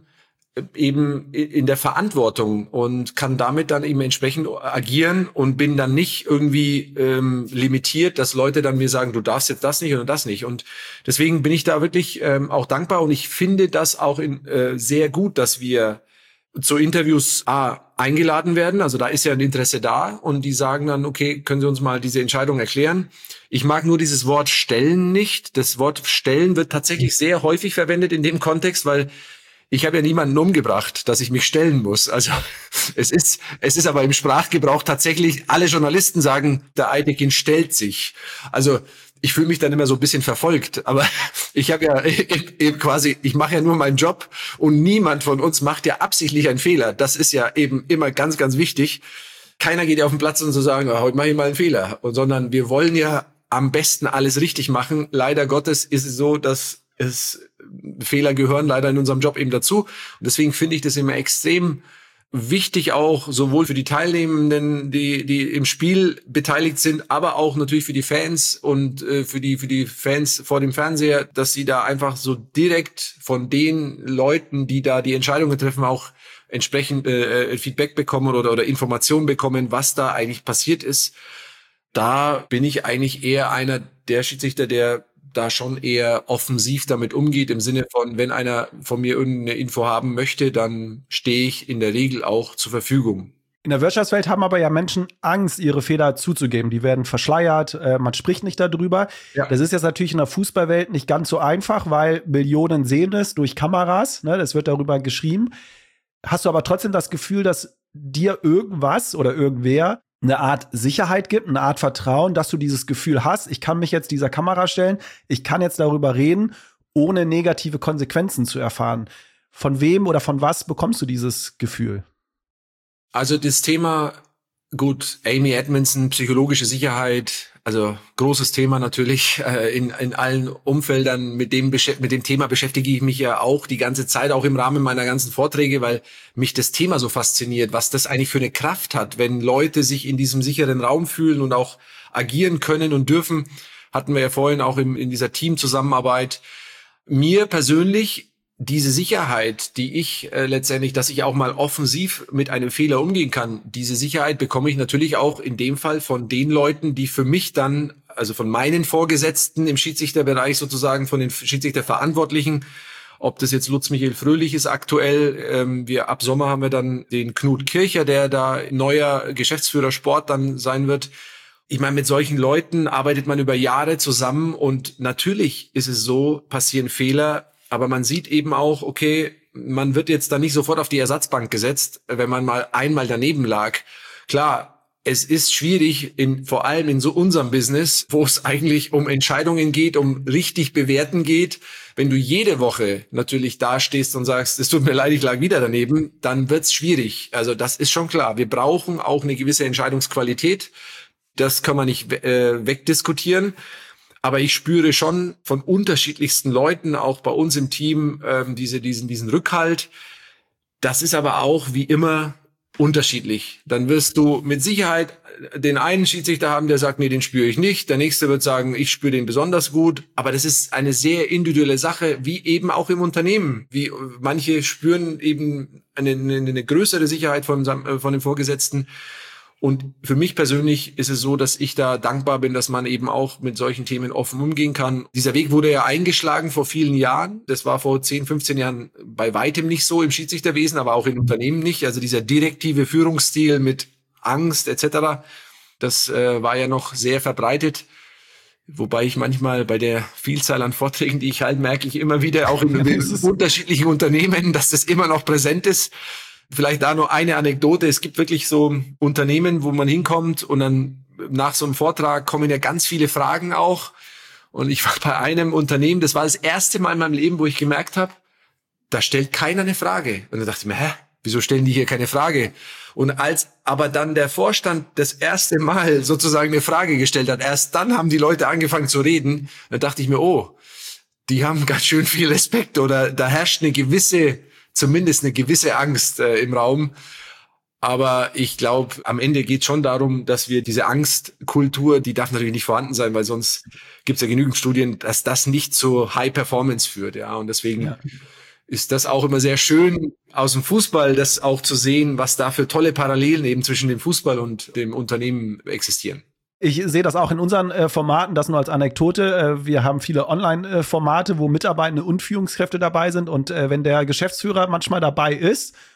eben in der Verantwortung und kann damit dann eben entsprechend agieren und bin dann nicht irgendwie ähm, limitiert, dass Leute dann mir sagen, du darfst jetzt das nicht oder das nicht. Und deswegen bin ich da wirklich ähm, auch dankbar und ich finde das auch in, äh, sehr gut, dass wir zu Interviews A, eingeladen werden. Also da ist ja ein Interesse da und die sagen dann, okay, können Sie uns mal diese Entscheidung erklären? Ich mag nur dieses Wort stellen nicht. Das Wort stellen wird tatsächlich sehr häufig verwendet in dem Kontext, weil ich habe ja niemanden umgebracht, dass ich mich stellen muss. Also es ist es ist aber im Sprachgebrauch tatsächlich, alle Journalisten sagen, der Aitekin stellt sich. Also ich fühle mich dann immer so ein bisschen verfolgt, aber ich habe ja eben quasi, ich mache ja nur meinen Job und niemand von uns macht ja absichtlich einen Fehler. Das ist ja eben immer ganz, ganz wichtig. Keiner geht ja auf den Platz und so sagen, oh, heute mache ich mal einen Fehler, und, sondern wir wollen ja am besten alles richtig machen. Leider Gottes ist es so, dass es Fehler gehören leider in unserem Job eben dazu. Und deswegen finde ich das immer extrem wichtig, auch sowohl für die Teilnehmenden, die die im Spiel beteiligt sind, aber auch natürlich für die Fans und äh, für die für die Fans vor dem Fernseher, dass sie da einfach so direkt von den Leuten, die da die Entscheidungen treffen, auch entsprechend äh, Feedback bekommen oder oder Informationen bekommen, was da eigentlich passiert ist. Da bin ich eigentlich eher einer der Schiedsrichter, der da schon eher offensiv damit umgeht, im Sinne von, wenn einer von mir irgendeine Info haben möchte, dann stehe ich in der Regel auch zur Verfügung. In der Wirtschaftswelt haben aber ja Menschen Angst, ihre Fehler zuzugeben. Die werden verschleiert, äh, man spricht nicht darüber. Ja. Das ist jetzt natürlich in der Fußballwelt nicht ganz so einfach, weil Millionen sehen es durch Kameras, ne, das wird darüber geschrieben. Hast du aber trotzdem das Gefühl, dass dir irgendwas oder irgendwer eine Art Sicherheit gibt, eine Art Vertrauen, dass du dieses Gefühl hast, ich kann mich jetzt dieser Kamera stellen, ich kann jetzt darüber reden, ohne negative Konsequenzen zu erfahren. Von wem oder von was bekommst du dieses Gefühl? Also das Thema, gut, Amy Edmondson, psychologische Sicherheit, also großes Thema natürlich äh, in in allen Umfeldern. Mit dem mit dem Thema beschäftige ich mich ja auch die ganze Zeit, auch im Rahmen meiner ganzen Vorträge, weil mich das Thema so fasziniert, was das eigentlich für eine Kraft hat, wenn Leute sich in diesem sicheren Raum fühlen und auch agieren können und dürfen. Hatten wir ja vorhin auch im, in dieser Teamzusammenarbeit. Mir persönlich diese Sicherheit, die ich äh, letztendlich, dass ich auch mal offensiv mit einem Fehler umgehen kann, diese Sicherheit bekomme ich natürlich auch in dem Fall von den Leuten, die für mich dann, also von meinen Vorgesetzten im Schiedsrichterbereich sozusagen, von den Schiedsrichterverantwortlichen, ob das jetzt Lutz Michael Fröhlich ist aktuell, ähm, wir ab Sommer haben wir dann den Knut Kircher, der da neuer Geschäftsführer Sport dann sein wird. Ich meine, mit solchen Leuten arbeitet man über Jahre zusammen und natürlich ist es so, passieren Fehler. Aber man sieht eben auch, okay, man wird jetzt da nicht sofort auf die Ersatzbank gesetzt, wenn man mal einmal daneben lag. Klar, es ist schwierig, in, vor allem in so unserem Business, wo es eigentlich um Entscheidungen geht, um richtig bewerten geht. Wenn du jede Woche natürlich dastehst und sagst, es tut mir leid, ich lag wieder daneben, dann wird's schwierig. Also das ist schon klar. Wir brauchen auch eine gewisse Entscheidungsqualität. Das kann man nicht äh, wegdiskutieren. Aber ich spüre schon von unterschiedlichsten Leuten, auch bei uns im Team, ähm, diese, diesen, diesen Rückhalt. Das ist aber auch wie immer unterschiedlich. Dann wirst du mit Sicherheit den einen Schiedsrichter haben, der sagt, nee, den spüre ich nicht. Der nächste wird sagen, ich spüre den besonders gut. Aber das ist eine sehr individuelle Sache, wie eben auch im Unternehmen. Wie manche spüren eben eine, eine, eine größere Sicherheit von, von dem Vorgesetzten. Und für mich persönlich ist es so, dass ich da dankbar bin, dass man eben auch mit solchen Themen offen umgehen kann. Dieser Weg wurde ja eingeschlagen vor vielen Jahren. Das war vor zehn, fünfzehn Jahren bei weitem nicht so im Schiedsrichterwesen, aber auch in Unternehmen nicht. Also dieser direktive Führungsstil mit Angst et cetera, das äh, war ja noch sehr verbreitet. Wobei ich manchmal bei der Vielzahl an Vorträgen, die ich halt merke, ich immer wieder auch in unterschiedlichen Unternehmen, dass das immer noch präsent ist. Vielleicht da nur eine Anekdote. Es gibt wirklich so Unternehmen, wo man hinkommt und dann nach so einem Vortrag kommen ja ganz viele Fragen auch. Und ich war bei einem Unternehmen, das war das erste Mal in meinem Leben, wo ich gemerkt habe, da stellt keiner eine Frage. Und dann dachte ich mir, hä, wieso stellen die hier keine Frage? Und als aber dann der Vorstand das erste Mal sozusagen eine Frage gestellt hat, erst dann haben die Leute angefangen zu reden. Dann dachte ich mir, oh, die haben ganz schön viel Respekt oder da herrscht eine gewisse zumindest eine gewisse Angst äh, im Raum. Aber ich glaube, am Ende geht es schon darum, dass wir diese Angstkultur, die darf natürlich nicht vorhanden sein, weil sonst gibt es ja genügend Studien, dass das nicht zu High Performance führt. Ja, und deswegen ja. ist das auch immer sehr schön aus dem Fußball, das auch zu sehen, was da für tolle Parallelen eben zwischen dem Fußball und dem Unternehmen existieren. Ich sehe das auch in unseren äh, Formaten, das nur als Anekdote. Äh, wir haben viele Online-Formate, wo Mitarbeitende und Führungskräfte dabei sind. Und äh, wenn der Geschäftsführer manchmal dabei ist,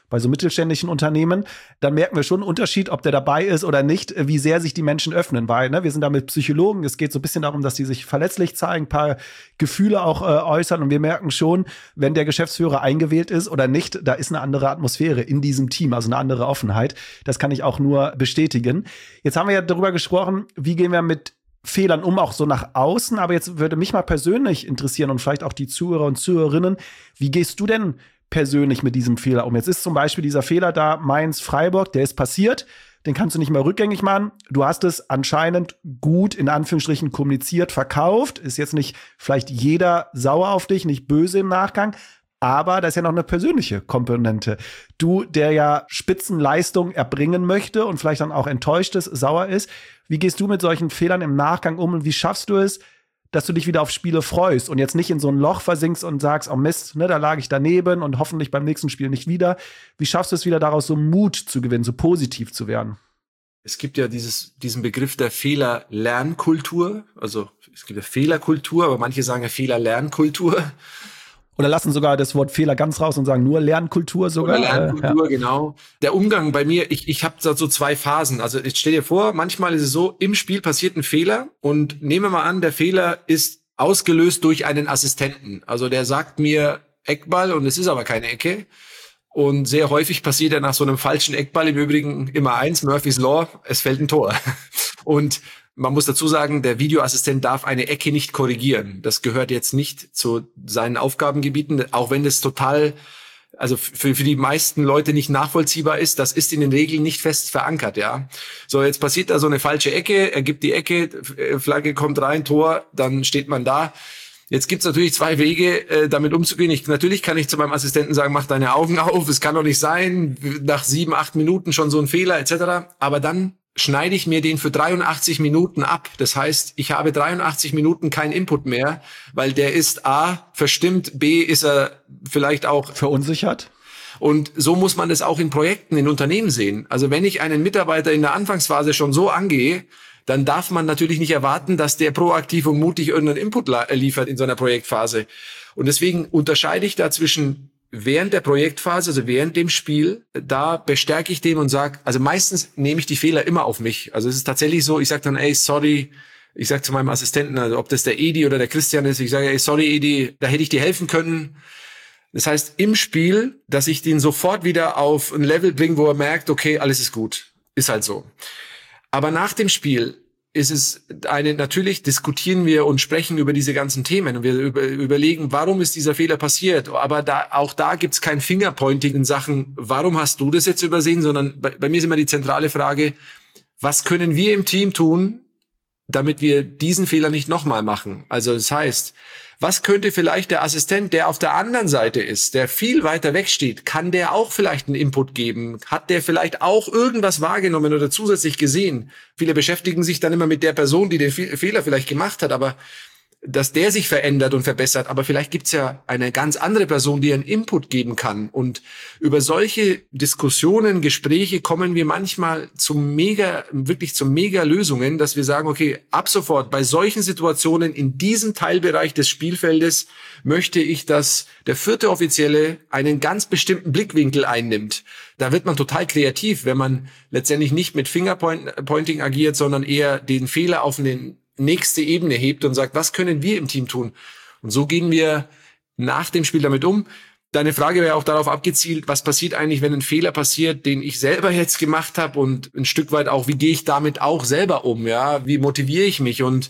bei so mittelständischen Unternehmen, dann merken wir schon einen Unterschied, ob der dabei ist oder nicht, wie sehr sich die Menschen öffnen, weil ne, wir sind da mit Psychologen, es geht so ein bisschen darum, dass die sich verletzlich zeigen, ein paar Gefühle auch äh, äußern und wir merken schon, wenn der Geschäftsführer eingewählt ist oder nicht, da ist eine andere Atmosphäre in diesem Team, also eine andere Offenheit. Das kann ich auch nur bestätigen. Jetzt haben wir ja darüber gesprochen, wie gehen wir mit Fehlern um, auch so nach außen, aber jetzt würde mich mal persönlich interessieren und vielleicht auch die Zuhörer und Zuhörerinnen, wie gehst du denn persönlich mit diesem Fehler um? Jetzt ist zum Beispiel dieser Fehler da, Mainz-Freiburg, der ist passiert, den kannst du nicht mehr rückgängig machen. Du hast es anscheinend gut, in Anführungsstrichen, kommuniziert, verkauft. Ist jetzt nicht vielleicht jeder sauer auf dich, nicht böse im Nachgang, aber da ist ja noch eine persönliche Komponente. Du, der ja Spitzenleistung erbringen möchte und vielleicht dann auch enttäuscht ist, sauer ist. Wie gehst du mit solchen Fehlern im Nachgang um und wie schaffst du es, dass du dich wieder auf Spiele freust und jetzt nicht in so ein Loch versinkst und sagst, oh Mist, ne, da lag ich daneben und hoffentlich beim nächsten Spiel nicht wieder. Wie schaffst du es wieder daraus, so Mut zu gewinnen, so positiv zu werden? Es gibt ja dieses, diesen Begriff der Fehler-Lernkultur. Also es gibt ja Fehlerkultur, aber manche sagen ja Fehler-Lernkultur. Oder lassen sogar das Wort Fehler ganz raus und sagen nur Lernkultur sogar. Oder Lernkultur, äh, ja. Genau. Der Umgang bei mir, ich, ich habe da so zwei Phasen. Also ich stell dir vor, manchmal ist es so, im Spiel passiert ein Fehler und nehmen wir mal an, der Fehler ist ausgelöst durch einen Assistenten. Also der sagt mir Eckball und es ist aber keine Ecke. Und sehr häufig passiert ja nach so einem falschen Eckball im Übrigen immer eins, Murphy's Law, es fällt ein Tor. Und man muss dazu sagen, der Videoassistent darf eine Ecke nicht korrigieren. Das gehört jetzt nicht zu seinen Aufgabengebieten, auch wenn das total, also für, für die meisten Leute nicht nachvollziehbar ist. Das ist in den Regeln nicht fest verankert, ja. So, jetzt passiert da so eine falsche Ecke, er gibt die Ecke, Flagge kommt rein, Tor, dann steht man da. Jetzt gibt's natürlich zwei Wege, äh, damit umzugehen. Ich, natürlich kann ich zu meinem Assistenten sagen, mach deine Augen auf, es kann doch nicht sein, nach sieben, acht Minuten schon so ein Fehler et cetera. Aber dann schneide ich mir den für dreiundachtzig Minuten ab. Das heißt, ich habe dreiundachtzig Minuten kein Input mehr, weil der ist A, verstimmt, B, ist er vielleicht auch verunsichert. Und so muss man das auch in Projekten, in Unternehmen sehen. Also wenn ich einen Mitarbeiter in der Anfangsphase schon so angehe, dann darf man natürlich nicht erwarten, dass der proaktiv und mutig irgendeinen Input liefert in so einer Projektphase. Und deswegen unterscheide ich da zwischen während der Projektphase, also während dem Spiel, da bestärke ich den und sage, also meistens nehme ich die Fehler immer auf mich. Also es ist tatsächlich so, ich sage dann, ey, sorry, ich sage zu meinem Assistenten, also ob das der Edi oder der Christian ist, ich sage, ey, sorry Edi, da hätte ich dir helfen können. Das heißt, im Spiel, dass ich den sofort wieder auf ein Level bringe, wo er merkt, okay, alles ist gut. Ist halt so. Aber nach dem Spiel ist es eine, natürlich diskutieren wir und sprechen über diese ganzen Themen und wir über, überlegen, warum ist dieser Fehler passiert. Aber da, auch da gibt's kein Fingerpointing in Sachen, warum hast du das jetzt übersehen, sondern bei, bei mir ist immer die zentrale Frage, was können wir im Team tun, damit wir diesen Fehler nicht nochmal machen? Also das heißt, was könnte vielleicht der Assistent, der auf der anderen Seite ist, der viel weiter weg steht, kann der auch vielleicht einen Input geben? Hat der vielleicht auch irgendwas wahrgenommen oder zusätzlich gesehen? Viele beschäftigen sich dann immer mit der Person, die den Fehler vielleicht gemacht hat, aber dass der sich verändert und verbessert, aber vielleicht gibt's ja eine ganz andere Person, die einen Input geben kann. Und über solche Diskussionen, Gespräche kommen wir manchmal zu mega, wirklich zu mega Lösungen, dass wir sagen, okay, ab sofort bei solchen Situationen in diesem Teilbereich des Spielfeldes möchte ich, dass der vierte Offizielle einen ganz bestimmten Blickwinkel einnimmt. Da wird man total kreativ, wenn man letztendlich nicht mit Fingerpointing agiert, sondern eher den Fehler auf den nächste Ebene hebt und sagt, was können wir im Team tun? Und so gehen wir nach dem Spiel damit um. Deine Frage wäre auch darauf abgezielt, was passiert eigentlich, wenn ein Fehler passiert, den ich selber jetzt gemacht habe und ein Stück weit auch, wie gehe ich damit auch selber um? Ja, wie motiviere ich mich? Und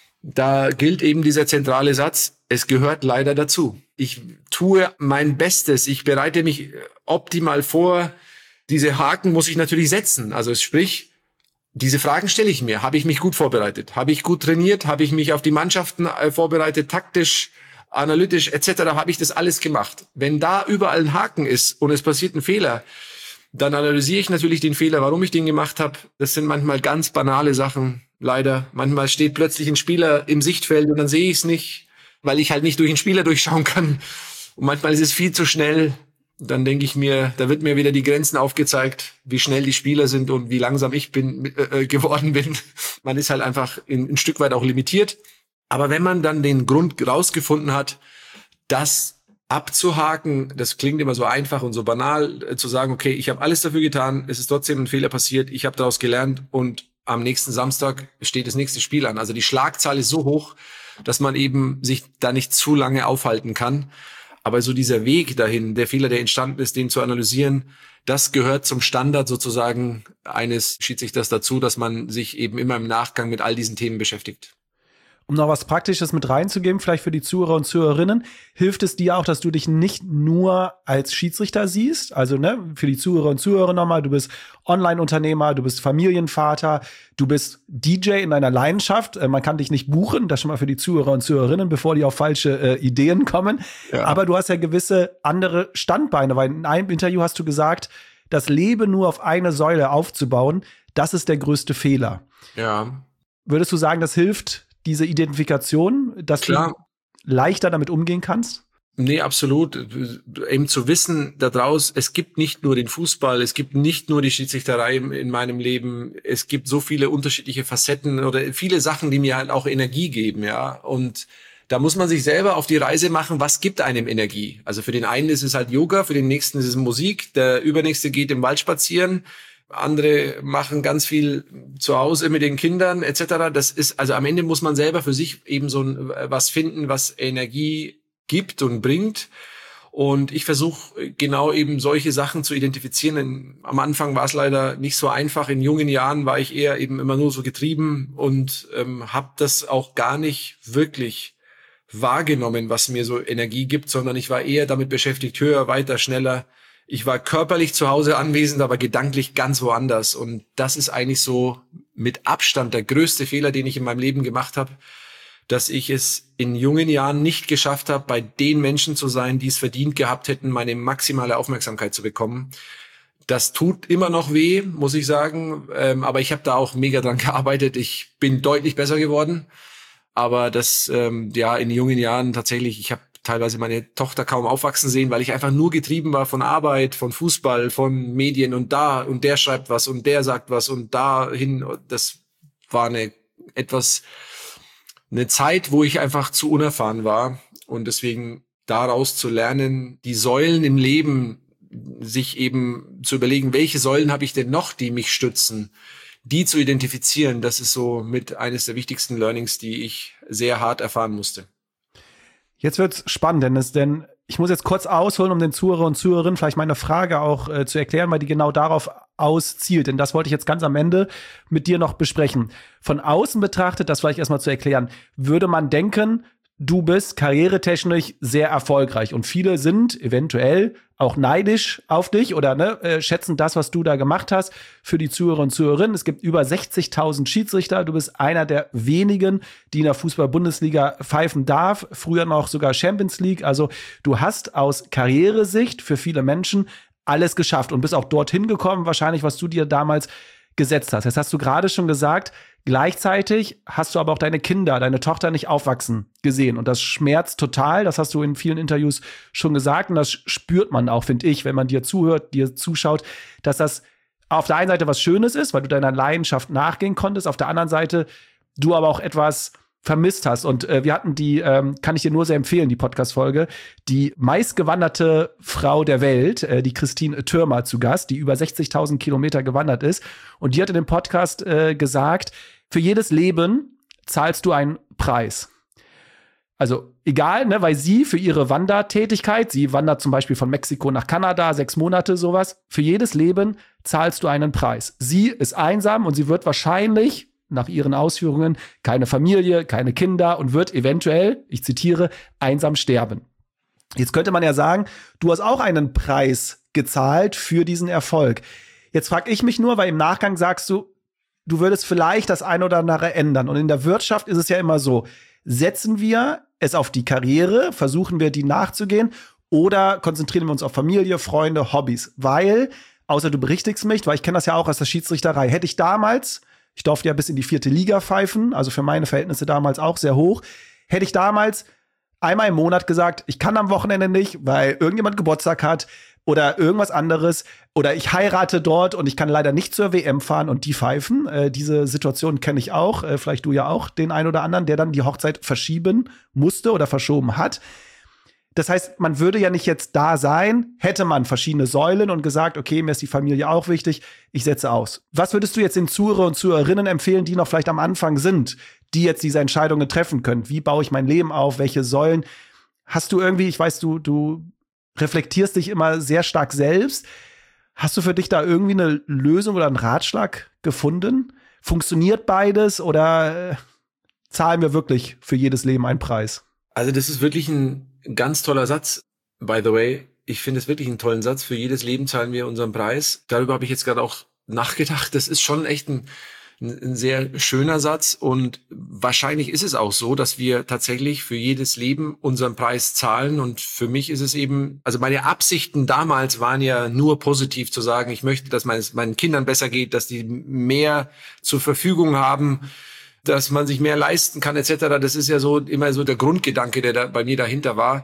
da gilt eben dieser zentrale Satz, es gehört leider dazu. Ich tue mein Bestes, ich bereite mich optimal vor. Diese Haken muss ich natürlich setzen. Also sprich, diese Fragen stelle ich mir. Habe ich mich gut vorbereitet? Habe ich gut trainiert? Habe ich mich auf die Mannschaften vorbereitet, taktisch, analytisch et cetera? Habe ich das alles gemacht? Wenn da überall ein Haken ist und es passiert ein Fehler, dann analysiere ich natürlich den Fehler, warum ich den gemacht habe. Das sind manchmal ganz banale Sachen, leider. Manchmal steht plötzlich ein Spieler im Sichtfeld und dann sehe ich es nicht, weil ich halt nicht durch den Spieler durchschauen kann. Und manchmal ist es viel zu schnell. Dann denke ich mir, da wird mir wieder die Grenzen aufgezeigt, wie schnell die Spieler sind und wie langsam ich bin äh, geworden bin. Man ist halt einfach in, ein Stück weit auch limitiert. Aber wenn man dann den Grund rausgefunden hat, dass abzuhaken, das klingt immer so einfach und so banal, äh, zu sagen, okay, ich habe alles dafür getan, es ist trotzdem ein Fehler passiert, ich habe daraus gelernt und am nächsten Samstag steht das nächste Spiel an. Also die Schlagzahl ist so hoch, dass man eben sich da nicht zu lange aufhalten kann. Aber so dieser Weg dahin, der Fehler, der entstanden ist, den zu analysieren, das gehört zum Standard sozusagen eines Schiedsrichters dazu, dass man sich eben immer im Nachgang mit all diesen Themen beschäftigt. Um noch was Praktisches mit reinzugeben, vielleicht für die Zuhörer und Zuhörerinnen, hilft es dir auch, dass du dich nicht nur als Schiedsrichter siehst, also ne, für die Zuhörer und Zuhörer nochmal, du bist Online-Unternehmer, du bist Familienvater, du bist D J in deiner Leidenschaft, äh, man kann dich nicht buchen, das schon mal für die Zuhörer und Zuhörerinnen, bevor die auf falsche äh, Ideen kommen, ja. Aber du hast ja gewisse andere Standbeine, weil in einem Interview hast du gesagt, das Leben nur auf eine Säule aufzubauen, das ist der größte Fehler. Ja. Würdest du sagen, das hilft, diese Identifikation, dass Klar. du leichter damit umgehen kannst? Nee, absolut. Eben zu wissen daraus, es gibt nicht nur den Fußball, es gibt nicht nur die Schiedsrichterei in meinem Leben, es gibt so viele unterschiedliche Facetten oder viele Sachen, die mir halt auch Energie geben, ja. Und da muss man sich selber auf die Reise machen, was gibt einem Energie? Also für den einen ist es halt Yoga, für den nächsten ist es Musik, der übernächste geht im Wald spazieren, andere machen ganz viel zu Hause mit den Kindern et cetera. Das ist, also am Ende muss man selber für sich eben so ein, was finden, was Energie gibt und bringt. Und ich versuche genau eben solche Sachen zu identifizieren. Am Anfang war es leider nicht so einfach. In jungen Jahren war ich eher eben immer nur so getrieben und ähm, habe das auch gar nicht wirklich wahrgenommen, was mir so Energie gibt, sondern ich war eher damit beschäftigt, höher, weiter, schneller. Ich war körperlich zu Hause anwesend, aber gedanklich ganz woanders. Und das ist eigentlich so mit Abstand der größte Fehler, den ich in meinem Leben gemacht habe, dass ich es in jungen Jahren nicht geschafft habe, bei den Menschen zu sein, die es verdient gehabt hätten, meine maximale Aufmerksamkeit zu bekommen. Das tut immer noch weh, muss ich sagen. Ähm, aber ich habe da auch mega dran gearbeitet. Ich bin deutlich besser geworden. Aber das, ähm, ja, in jungen Jahren tatsächlich, ich habe teilweise meine Tochter kaum aufwachsen sehen, weil ich einfach nur getrieben war von Arbeit, von Fußball, von Medien und da und der schreibt was und der sagt was und dahin. Das war eine etwas eine Zeit, wo ich einfach zu unerfahren war und deswegen daraus zu lernen, die Säulen im Leben, sich eben zu überlegen, welche Säulen habe ich denn noch, die mich stützen, die zu identifizieren, das ist so mit eines der wichtigsten Learnings, die ich sehr hart erfahren musste. Jetzt wird's spannend, Dennis, denn ich muss jetzt kurz ausholen, um den Zuhörer und Zuhörerinnen vielleicht meine Frage auch äh, zu erklären, weil die genau darauf auszielt. Denn das wollte ich jetzt ganz am Ende mit dir noch besprechen. Von außen betrachtet, das vielleicht erstmal zu erklären, würde man denken, du bist karrieretechnisch sehr erfolgreich und viele sind eventuell auch neidisch auf dich oder ne, äh, schätzen das, was du da gemacht hast. Für die Zuhörer und Zuhörerinnen, es gibt über sechzigtausend Schiedsrichter. Du bist einer der wenigen, die in der Fußball-Bundesliga pfeifen darf. Früher noch sogar Champions League. Also du hast aus Karrieresicht für viele Menschen alles geschafft und bist auch dorthin gekommen, wahrscheinlich, was du dir damals gesetzt hast. Jetzt hast du gerade schon gesagt, gleichzeitig hast du aber auch deine Kinder, deine Tochter nicht aufwachsen gesehen. Und das schmerzt total. Das hast du in vielen Interviews schon gesagt. Und das spürt man auch, finde ich, wenn man dir zuhört, dir zuschaut, dass das auf der einen Seite was Schönes ist, weil du deiner Leidenschaft nachgehen konntest. Auf der anderen Seite du aber auch etwas vermisst hast. Und äh, wir hatten die, ähm, kann ich dir nur sehr empfehlen, die Podcast-Folge, die meistgewanderte Frau der Welt, äh, die Christine Thürmer zu Gast, die über sechzigtausend Kilometer gewandert ist. Und die hat in dem Podcast äh, gesagt, für jedes Leben zahlst du einen Preis. Also egal, ne, weil sie für ihre Wandertätigkeit, sie wandert zum Beispiel von Mexiko nach Kanada, sechs Monate, sowas, für jedes Leben zahlst du einen Preis. Sie ist einsam und sie wird wahrscheinlich nach ihren Ausführungen keine Familie, keine Kinder und wird eventuell, ich zitiere, einsam sterben. Jetzt könnte man ja sagen, du hast auch einen Preis gezahlt für diesen Erfolg. Jetzt frage ich mich nur, weil im Nachgang sagst du, du würdest vielleicht das ein oder andere ändern. Und in der Wirtschaft ist es ja immer so, setzen wir es auf die Karriere, versuchen wir die nachzugehen oder konzentrieren wir uns auf Familie, Freunde, Hobbys? Weil, außer du berichtigst mich, weil ich kenne das ja auch aus der Schiedsrichterei, hätte ich damals, ich durfte ja bis in die vierte Liga pfeifen, also für meine Verhältnisse damals auch sehr hoch. Hätte ich damals einmal im Monat gesagt, ich kann am Wochenende nicht, weil irgendjemand Geburtstag hat oder irgendwas anderes oder ich heirate dort und ich kann leider nicht zur W M fahren und die pfeifen. Äh, diese Situation kenne ich auch, äh, vielleicht du ja auch, den einen oder anderen, der dann die Hochzeit verschieben musste oder verschoben hat. Das heißt, man würde ja nicht jetzt da sein, hätte man verschiedene Säulen und gesagt, okay, mir ist die Familie auch wichtig, ich setze aus. Was würdest du jetzt den Zuhörer und Zuhörerinnen empfehlen, die noch vielleicht am Anfang sind, die jetzt diese Entscheidungen treffen können? Wie baue ich mein Leben auf? Welche Säulen? Hast du irgendwie, ich weiß, du, du reflektierst dich immer sehr stark selbst. Hast du für dich da irgendwie eine Lösung oder einen Ratschlag gefunden? Funktioniert beides oder äh, zahlen wir wirklich für jedes Leben einen Preis? Also das ist wirklich ein ganz toller Satz, by the way. Ich finde es wirklich einen tollen Satz. Für jedes Leben zahlen wir unseren Preis. Darüber habe ich jetzt gerade auch nachgedacht. Das ist schon echt ein, ein sehr schöner Satz. Und wahrscheinlich ist es auch so, dass wir tatsächlich für jedes Leben unseren Preis zahlen. Und für mich ist es eben, also meine Absichten damals waren ja nur positiv zu sagen, ich möchte, dass es meinen Kindern besser geht, dass die mehr zur Verfügung haben, dass man sich mehr leisten kann et cetera. Das ist ja so immer so der Grundgedanke, der da bei mir dahinter war.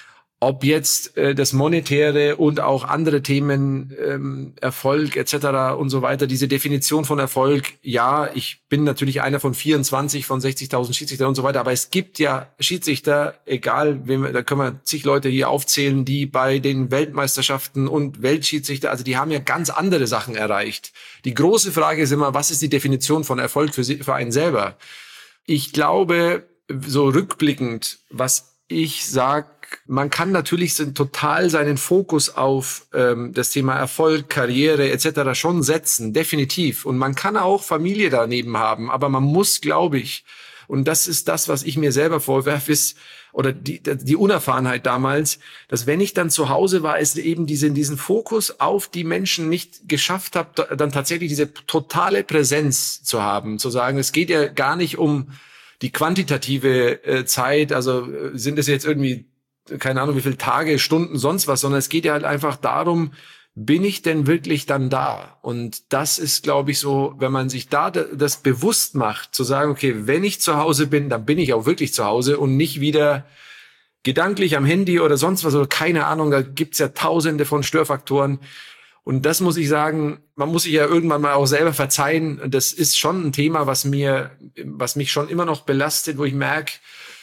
Ob jetzt äh, das Monetäre und auch andere Themen, ähm, Erfolg et cetera und so weiter, diese Definition von Erfolg, ja, ich bin natürlich einer von vierundzwanzig von sechzigtausend Schiedsrichtern und so weiter, aber es gibt ja Schiedsrichter, egal, wem wir, da können wir zig Leute hier aufzählen, die bei den Weltmeisterschaften und Weltschiedsrichter, also die haben ja ganz andere Sachen erreicht. Die große Frage ist immer, was ist die Definition von Erfolg für, sie, für einen selber? Ich glaube, so rückblickend, was ich sag, man kann natürlich total seinen Fokus auf ähm, das Thema Erfolg, Karriere et cetera schon setzen, definitiv. Und man kann auch Familie daneben haben, aber man muss, glaube ich, und das ist das, was ich mir selber vorwerfe, ist, oder die, die Unerfahrenheit damals, dass wenn ich dann zu Hause war, es eben diesen, diesen Fokus auf die Menschen nicht geschafft habe, dann tatsächlich diese totale Präsenz zu haben, zu sagen, es geht ja gar nicht um die quantitative äh, Zeit, also äh, sind es jetzt irgendwie keine Ahnung, wie viele Tage, Stunden, sonst was, sondern es geht ja halt einfach darum, bin ich denn wirklich dann da? Und das ist, glaube ich, so, wenn man sich da das bewusst macht, zu sagen, okay, wenn ich zu Hause bin, dann bin ich auch wirklich zu Hause und nicht wieder gedanklich am Handy oder sonst was, oder keine Ahnung, da gibt's ja tausende von Störfaktoren. Und das muss ich sagen, man muss sich ja irgendwann mal auch selber verzeihen. Das ist schon ein Thema, was mir, was mich schon immer noch belastet, wo ich merke,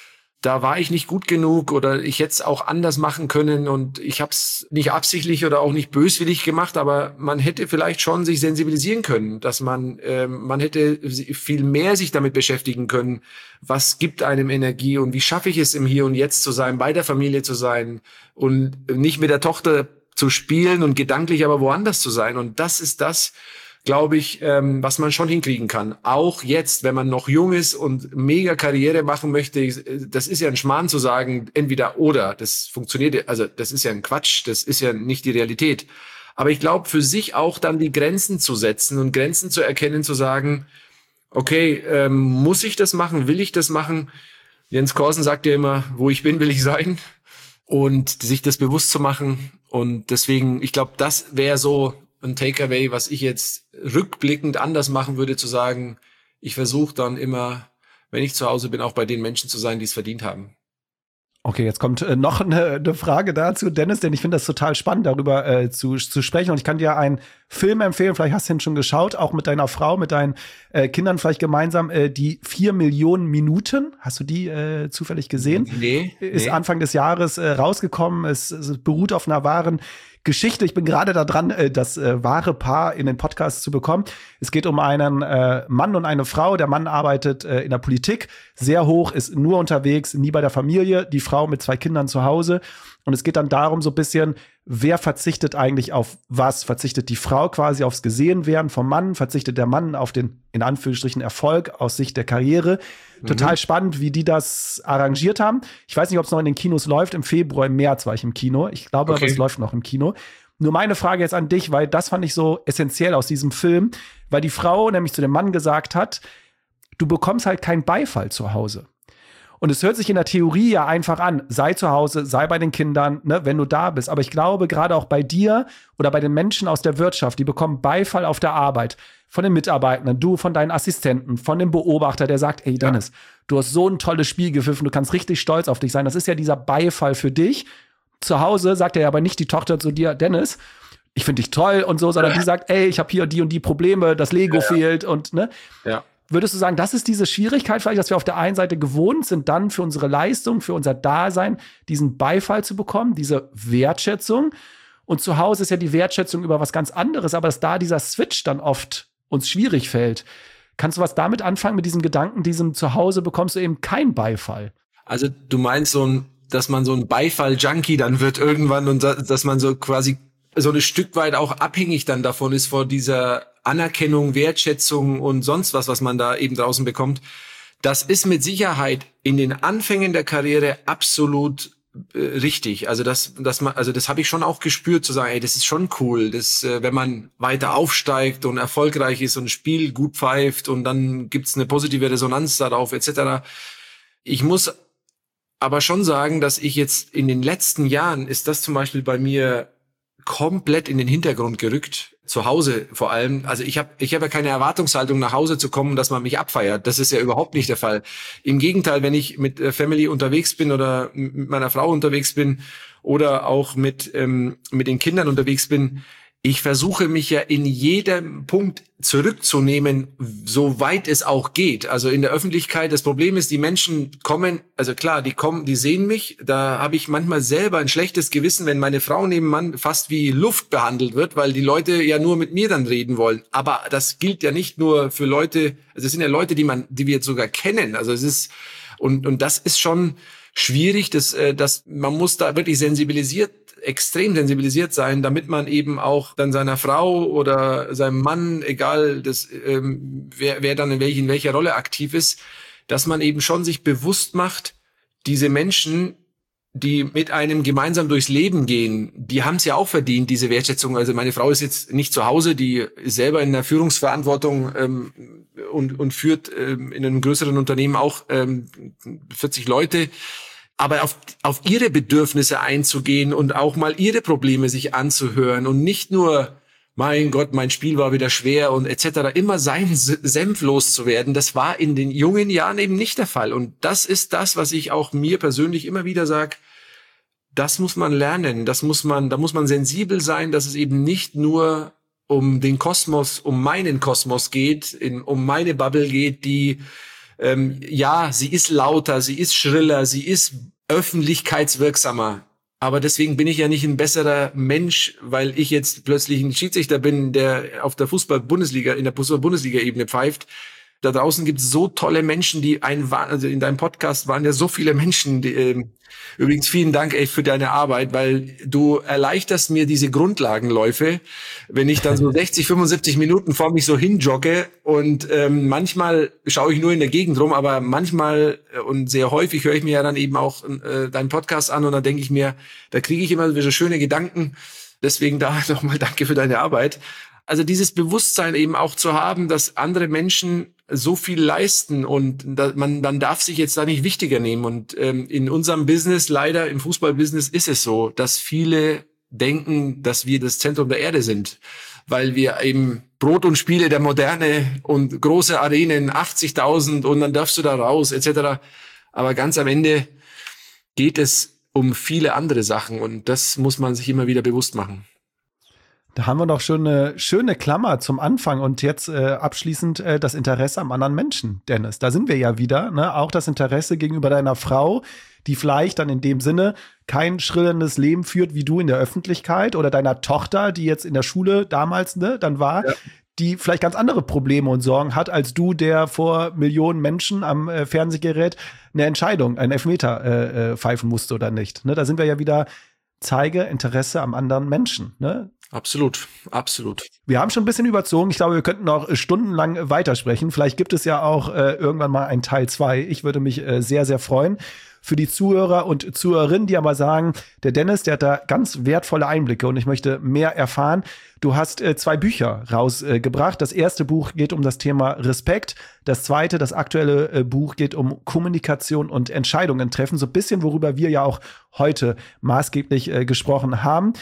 da war ich nicht gut genug oder ich hätte es auch anders machen können und ich habe es nicht absichtlich oder auch nicht böswillig gemacht, aber man hätte vielleicht schon sich sensibilisieren können, dass man äh, man hätte viel mehr sich damit beschäftigen können, was gibt einem Energie und wie schaffe ich es im Hier und Jetzt zu sein, bei der Familie zu sein und nicht mit der Tochter zu spielen und gedanklich aber woanders zu sein. Und das ist das, glaube ich, ähm, was man schon hinkriegen kann. Auch jetzt, wenn man noch jung ist und mega Karriere machen möchte, das ist ja ein Schmarrn zu sagen, entweder oder. Das funktioniert, also das ist ja ein Quatsch, das ist ja nicht die Realität. Aber ich glaube, für sich auch dann die Grenzen zu setzen und Grenzen zu erkennen, zu sagen, okay, ähm, muss ich das machen, will ich das machen? Jens Korsen sagt ja immer, wo ich bin, will ich sein. Und sich das bewusst zu machen. Und deswegen, ich glaube, das wäre so ein Takeaway, was ich jetzt rückblickend anders machen würde, zu sagen, ich versuche dann immer, wenn ich zu Hause bin, auch bei den Menschen zu sein, die es verdient haben. Okay, jetzt kommt äh, noch eine, eine Frage dazu, Dennis, denn ich finde das total spannend, darüber äh, zu, zu sprechen. Und ich kann dir einen Film empfehlen, vielleicht hast du ihn schon geschaut, auch mit deiner Frau, mit deinen äh, Kindern vielleicht gemeinsam, äh, die vier Millionen Minuten. Hast du die äh, zufällig gesehen? Nee. Ist nee. Anfang des Jahres äh, rausgekommen. Es, es beruht auf einer wahren Geschichte. Ich bin gerade da dran, äh, das äh, wahre Paar in den Podcast zu bekommen. Es geht um einen äh, Mann und eine Frau. Der Mann arbeitet äh, in der Politik, sehr hoch, ist nur unterwegs, nie bei der Familie. Die Frau mit zwei Kindern zu Hause. Und es geht dann darum, so ein bisschen, wer verzichtet eigentlich auf was? Verzichtet die Frau quasi aufs Gesehenwerden vom Mann? Verzichtet der Mann auf den, in Anführungsstrichen, Erfolg aus Sicht der Karriere? Mhm. Total spannend, wie die das arrangiert haben. Ich weiß nicht, ob es noch in den Kinos läuft. Im Februar, im März war ich im Kino. Ich glaube, okay. Es läuft noch im Kino. Nur meine Frage jetzt an dich, weil das fand ich so essentiell aus diesem Film, weil die Frau nämlich zu dem Mann gesagt hat, du bekommst halt keinen Beifall zu Hause. Und es hört sich in der Theorie ja einfach an, sei zu Hause, sei bei den Kindern, ne, wenn du da bist. Aber ich glaube, gerade auch bei dir oder bei den Menschen aus der Wirtschaft, die bekommen Beifall auf der Arbeit von den Mitarbeitern, du von deinen Assistenten, von dem Beobachter, der sagt, ey Dennis, ja. du hast so ein tolles Spiel gepfiffen, du kannst richtig stolz auf dich sein. Das ist ja dieser Beifall für dich. Zu Hause sagt er ja aber nicht die Tochter zu dir, Dennis, ich finde dich toll und so, sondern die sagt, ey, ich habe hier die und die Probleme, das Lego ja, fehlt und ne. Ja. Würdest du sagen, das ist diese Schwierigkeit vielleicht, dass wir auf der einen Seite gewohnt sind, dann für unsere Leistung, für unser Dasein diesen Beifall zu bekommen, diese Wertschätzung? Und zu Hause ist ja die Wertschätzung über was ganz anderes, aber dass da dieser Switch dann oft uns schwierig fällt. Kannst du was damit anfangen, mit diesem Gedanken, diesem Zuhause bekommst du eben keinen Beifall? Also du meinst so ein, dass man so ein Beifall-Junkie dann wird irgendwann und dass man so quasi so ein Stück weit auch abhängig dann davon ist, vor dieser Anerkennung, Wertschätzung und sonst was, was man da eben draußen bekommt. Das ist mit Sicherheit in den Anfängen der Karriere absolut äh, richtig. Also das, das man, also das habe ich schon auch gespürt, zu sagen, ey, das ist schon cool, dass äh, wenn man weiter aufsteigt und erfolgreich ist und ein Spiel gut pfeift und dann gibt's eine positive Resonanz darauf et cetera. Ich muss aber schon sagen, dass ich jetzt in den letzten Jahren ist das zum Beispiel bei mir komplett in den Hintergrund gerückt. Zu Hause vor allem. Also ich habe ich habe ja keine Erwartungshaltung, nach Hause zu kommen, dass man mich abfeiert. Das ist ja überhaupt nicht der Fall. Im Gegenteil, wenn ich mit der Family unterwegs bin oder mit meiner Frau unterwegs bin oder auch mit ähm, mit den Kindern unterwegs bin, ich versuche mich ja in jedem Punkt zurückzunehmen, so weit es auch geht. Also in der Öffentlichkeit, das Problem ist, die Menschen kommen, also klar, die kommen, die sehen mich, da habe ich manchmal selber ein schlechtes Gewissen, wenn meine Frau neben Mann fast wie Luft behandelt wird, weil die Leute ja nur mit mir dann reden wollen. Aber das gilt ja nicht nur für Leute, also es sind ja Leute, die man, die wir jetzt sogar kennen. Also es ist, und, und das ist schon schwierig, dass, dass man muss da wirklich sensibilisiert extrem sensibilisiert sein, damit man eben auch dann seiner Frau oder seinem Mann, egal das, ähm, wer, wer dann in, welch, in welcher Rolle aktiv ist, dass man eben schon sich bewusst macht, diese Menschen, die mit einem gemeinsam durchs Leben gehen, die haben es ja auch verdient, diese Wertschätzung. Also meine Frau ist jetzt nicht zu Hause, die ist selber in der Führungsverantwortung ähm, und, und führt ähm, in einem größeren Unternehmen auch ähm, vierzig Leute. Aber auf, auf ihre Bedürfnisse einzugehen und auch mal ihre Probleme sich anzuhören und nicht nur, mein Gott, mein Spiel war wieder schwer und et cetera, immer seinen Senf loszuwerden, das war in den jungen Jahren eben nicht der Fall. Und das ist das, was ich auch mir persönlich immer wieder sage, das muss man lernen, das muss man, da muss man sensibel sein, dass es eben nicht nur um den Kosmos, um meinen Kosmos geht, in, um meine Bubble geht, die Ähm, ja, sie ist lauter, sie ist schriller, sie ist öffentlichkeitswirksamer. Aber deswegen bin ich ja nicht ein besserer Mensch, weil ich jetzt plötzlich ein Schiedsrichter bin, der auf der Fußball-Bundesliga, in der Fußball-Bundesliga-Ebene pfeift. Da draußen gibt es so tolle Menschen, die ein, also in deinem Podcast waren ja so viele Menschen, die, äh, übrigens vielen Dank ey, für deine Arbeit, weil du erleichterst mir diese Grundlagenläufe, wenn ich dann so sechzig, fünfundsiebzig Minuten vor mich so hinjogge und ähm, manchmal schaue ich nur in der Gegend rum, aber manchmal und sehr häufig höre ich mir ja dann eben auch äh, deinen Podcast an und dann denke ich mir, da kriege ich immer so schöne Gedanken. Deswegen da nochmal danke für deine Arbeit. Also dieses Bewusstsein eben auch zu haben, dass andere Menschen so viel leisten und da, man, man darf sich jetzt da nicht wichtiger nehmen. Und ähm, in unserem Business, leider im Fußballbusiness, ist es so, dass viele denken, dass wir das Zentrum der Erde sind, weil wir eben Brot und Spiele der Moderne und große Arenen, achtzigtausend und dann darfst du da raus et cetera. Aber ganz am Ende geht es um viele andere Sachen und das muss man sich immer wieder bewusst machen. Da haben wir doch schon eine schöne Klammer zum Anfang und jetzt äh, abschließend äh, das Interesse am anderen Menschen, Dennis. Da sind wir ja wieder, ne? Auch das Interesse gegenüber deiner Frau, die vielleicht dann in dem Sinne kein schrillendes Leben führt wie du in der Öffentlichkeit oder deiner Tochter, die jetzt in der Schule damals ne, dann war, ja, die vielleicht ganz andere Probleme und Sorgen hat als du, der vor Millionen Menschen am äh, Fernsehgerät eine Entscheidung, einen Elfmeter äh, äh, pfeifen musste oder nicht. Ne? Da sind wir ja wieder, zeige Interesse am anderen Menschen, ne? Absolut, absolut. Wir haben schon ein bisschen überzogen. Ich glaube, wir könnten noch stundenlang weitersprechen. Vielleicht gibt es ja auch äh, irgendwann mal einen Teil zwei. Ich würde mich äh, sehr, sehr freuen. Für die Zuhörer und Zuhörerinnen, die aber sagen, der Dennis, der hat da ganz wertvolle Einblicke und ich möchte mehr erfahren. Du hast äh, zwei Bücher rausgebracht. Äh, das erste Buch geht um das Thema Respekt. Das zweite, das aktuelle äh, Buch geht um Kommunikation und Entscheidungen treffen. So ein bisschen, worüber wir ja auch heute maßgeblich äh, gesprochen haben.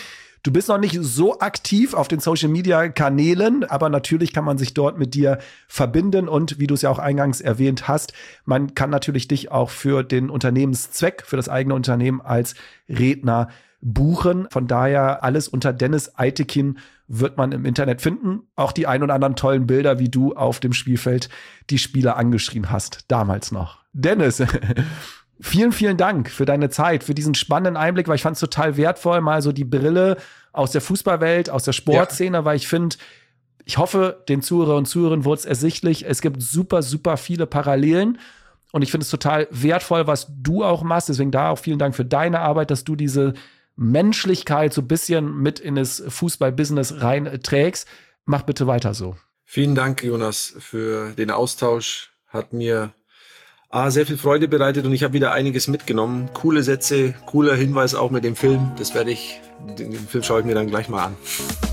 Du bist noch nicht so aktiv auf den Social-Media-Kanälen, aber natürlich kann man sich dort mit dir verbinden und wie du es ja auch eingangs erwähnt hast, man kann natürlich dich auch für den Unternehmenszweck, für das eigene Unternehmen als Redner buchen. Von daher alles unter Dennis Eitekin wird man im Internet finden. Auch die ein oder anderen tollen Bilder, wie du auf dem Spielfeld die Spieler angeschrien hast. Damals noch. Dennis, vielen, vielen Dank für deine Zeit, für diesen spannenden Einblick, weil ich fand es total wertvoll, mal so die Brille aus der Fußballwelt, aus der Sportszene, ja. Weil ich finde, ich hoffe, den Zuhörer und Zuhörern wurde es ersichtlich, es gibt super, super viele Parallelen. Und ich finde es total wertvoll, was du auch machst. Deswegen da auch vielen Dank für deine Arbeit, dass du diese Menschlichkeit so ein bisschen mit in das Fußball-Business reinträgst. Mach bitte weiter so. Vielen Dank, Jonas, für den Austausch. Hat mir A, sehr viel Freude bereitet und ich habe wieder einiges mitgenommen. Coole Sätze, cooler Hinweis auch mit dem Film. Das werde ich, den Film schaue ich mir dann gleich mal an.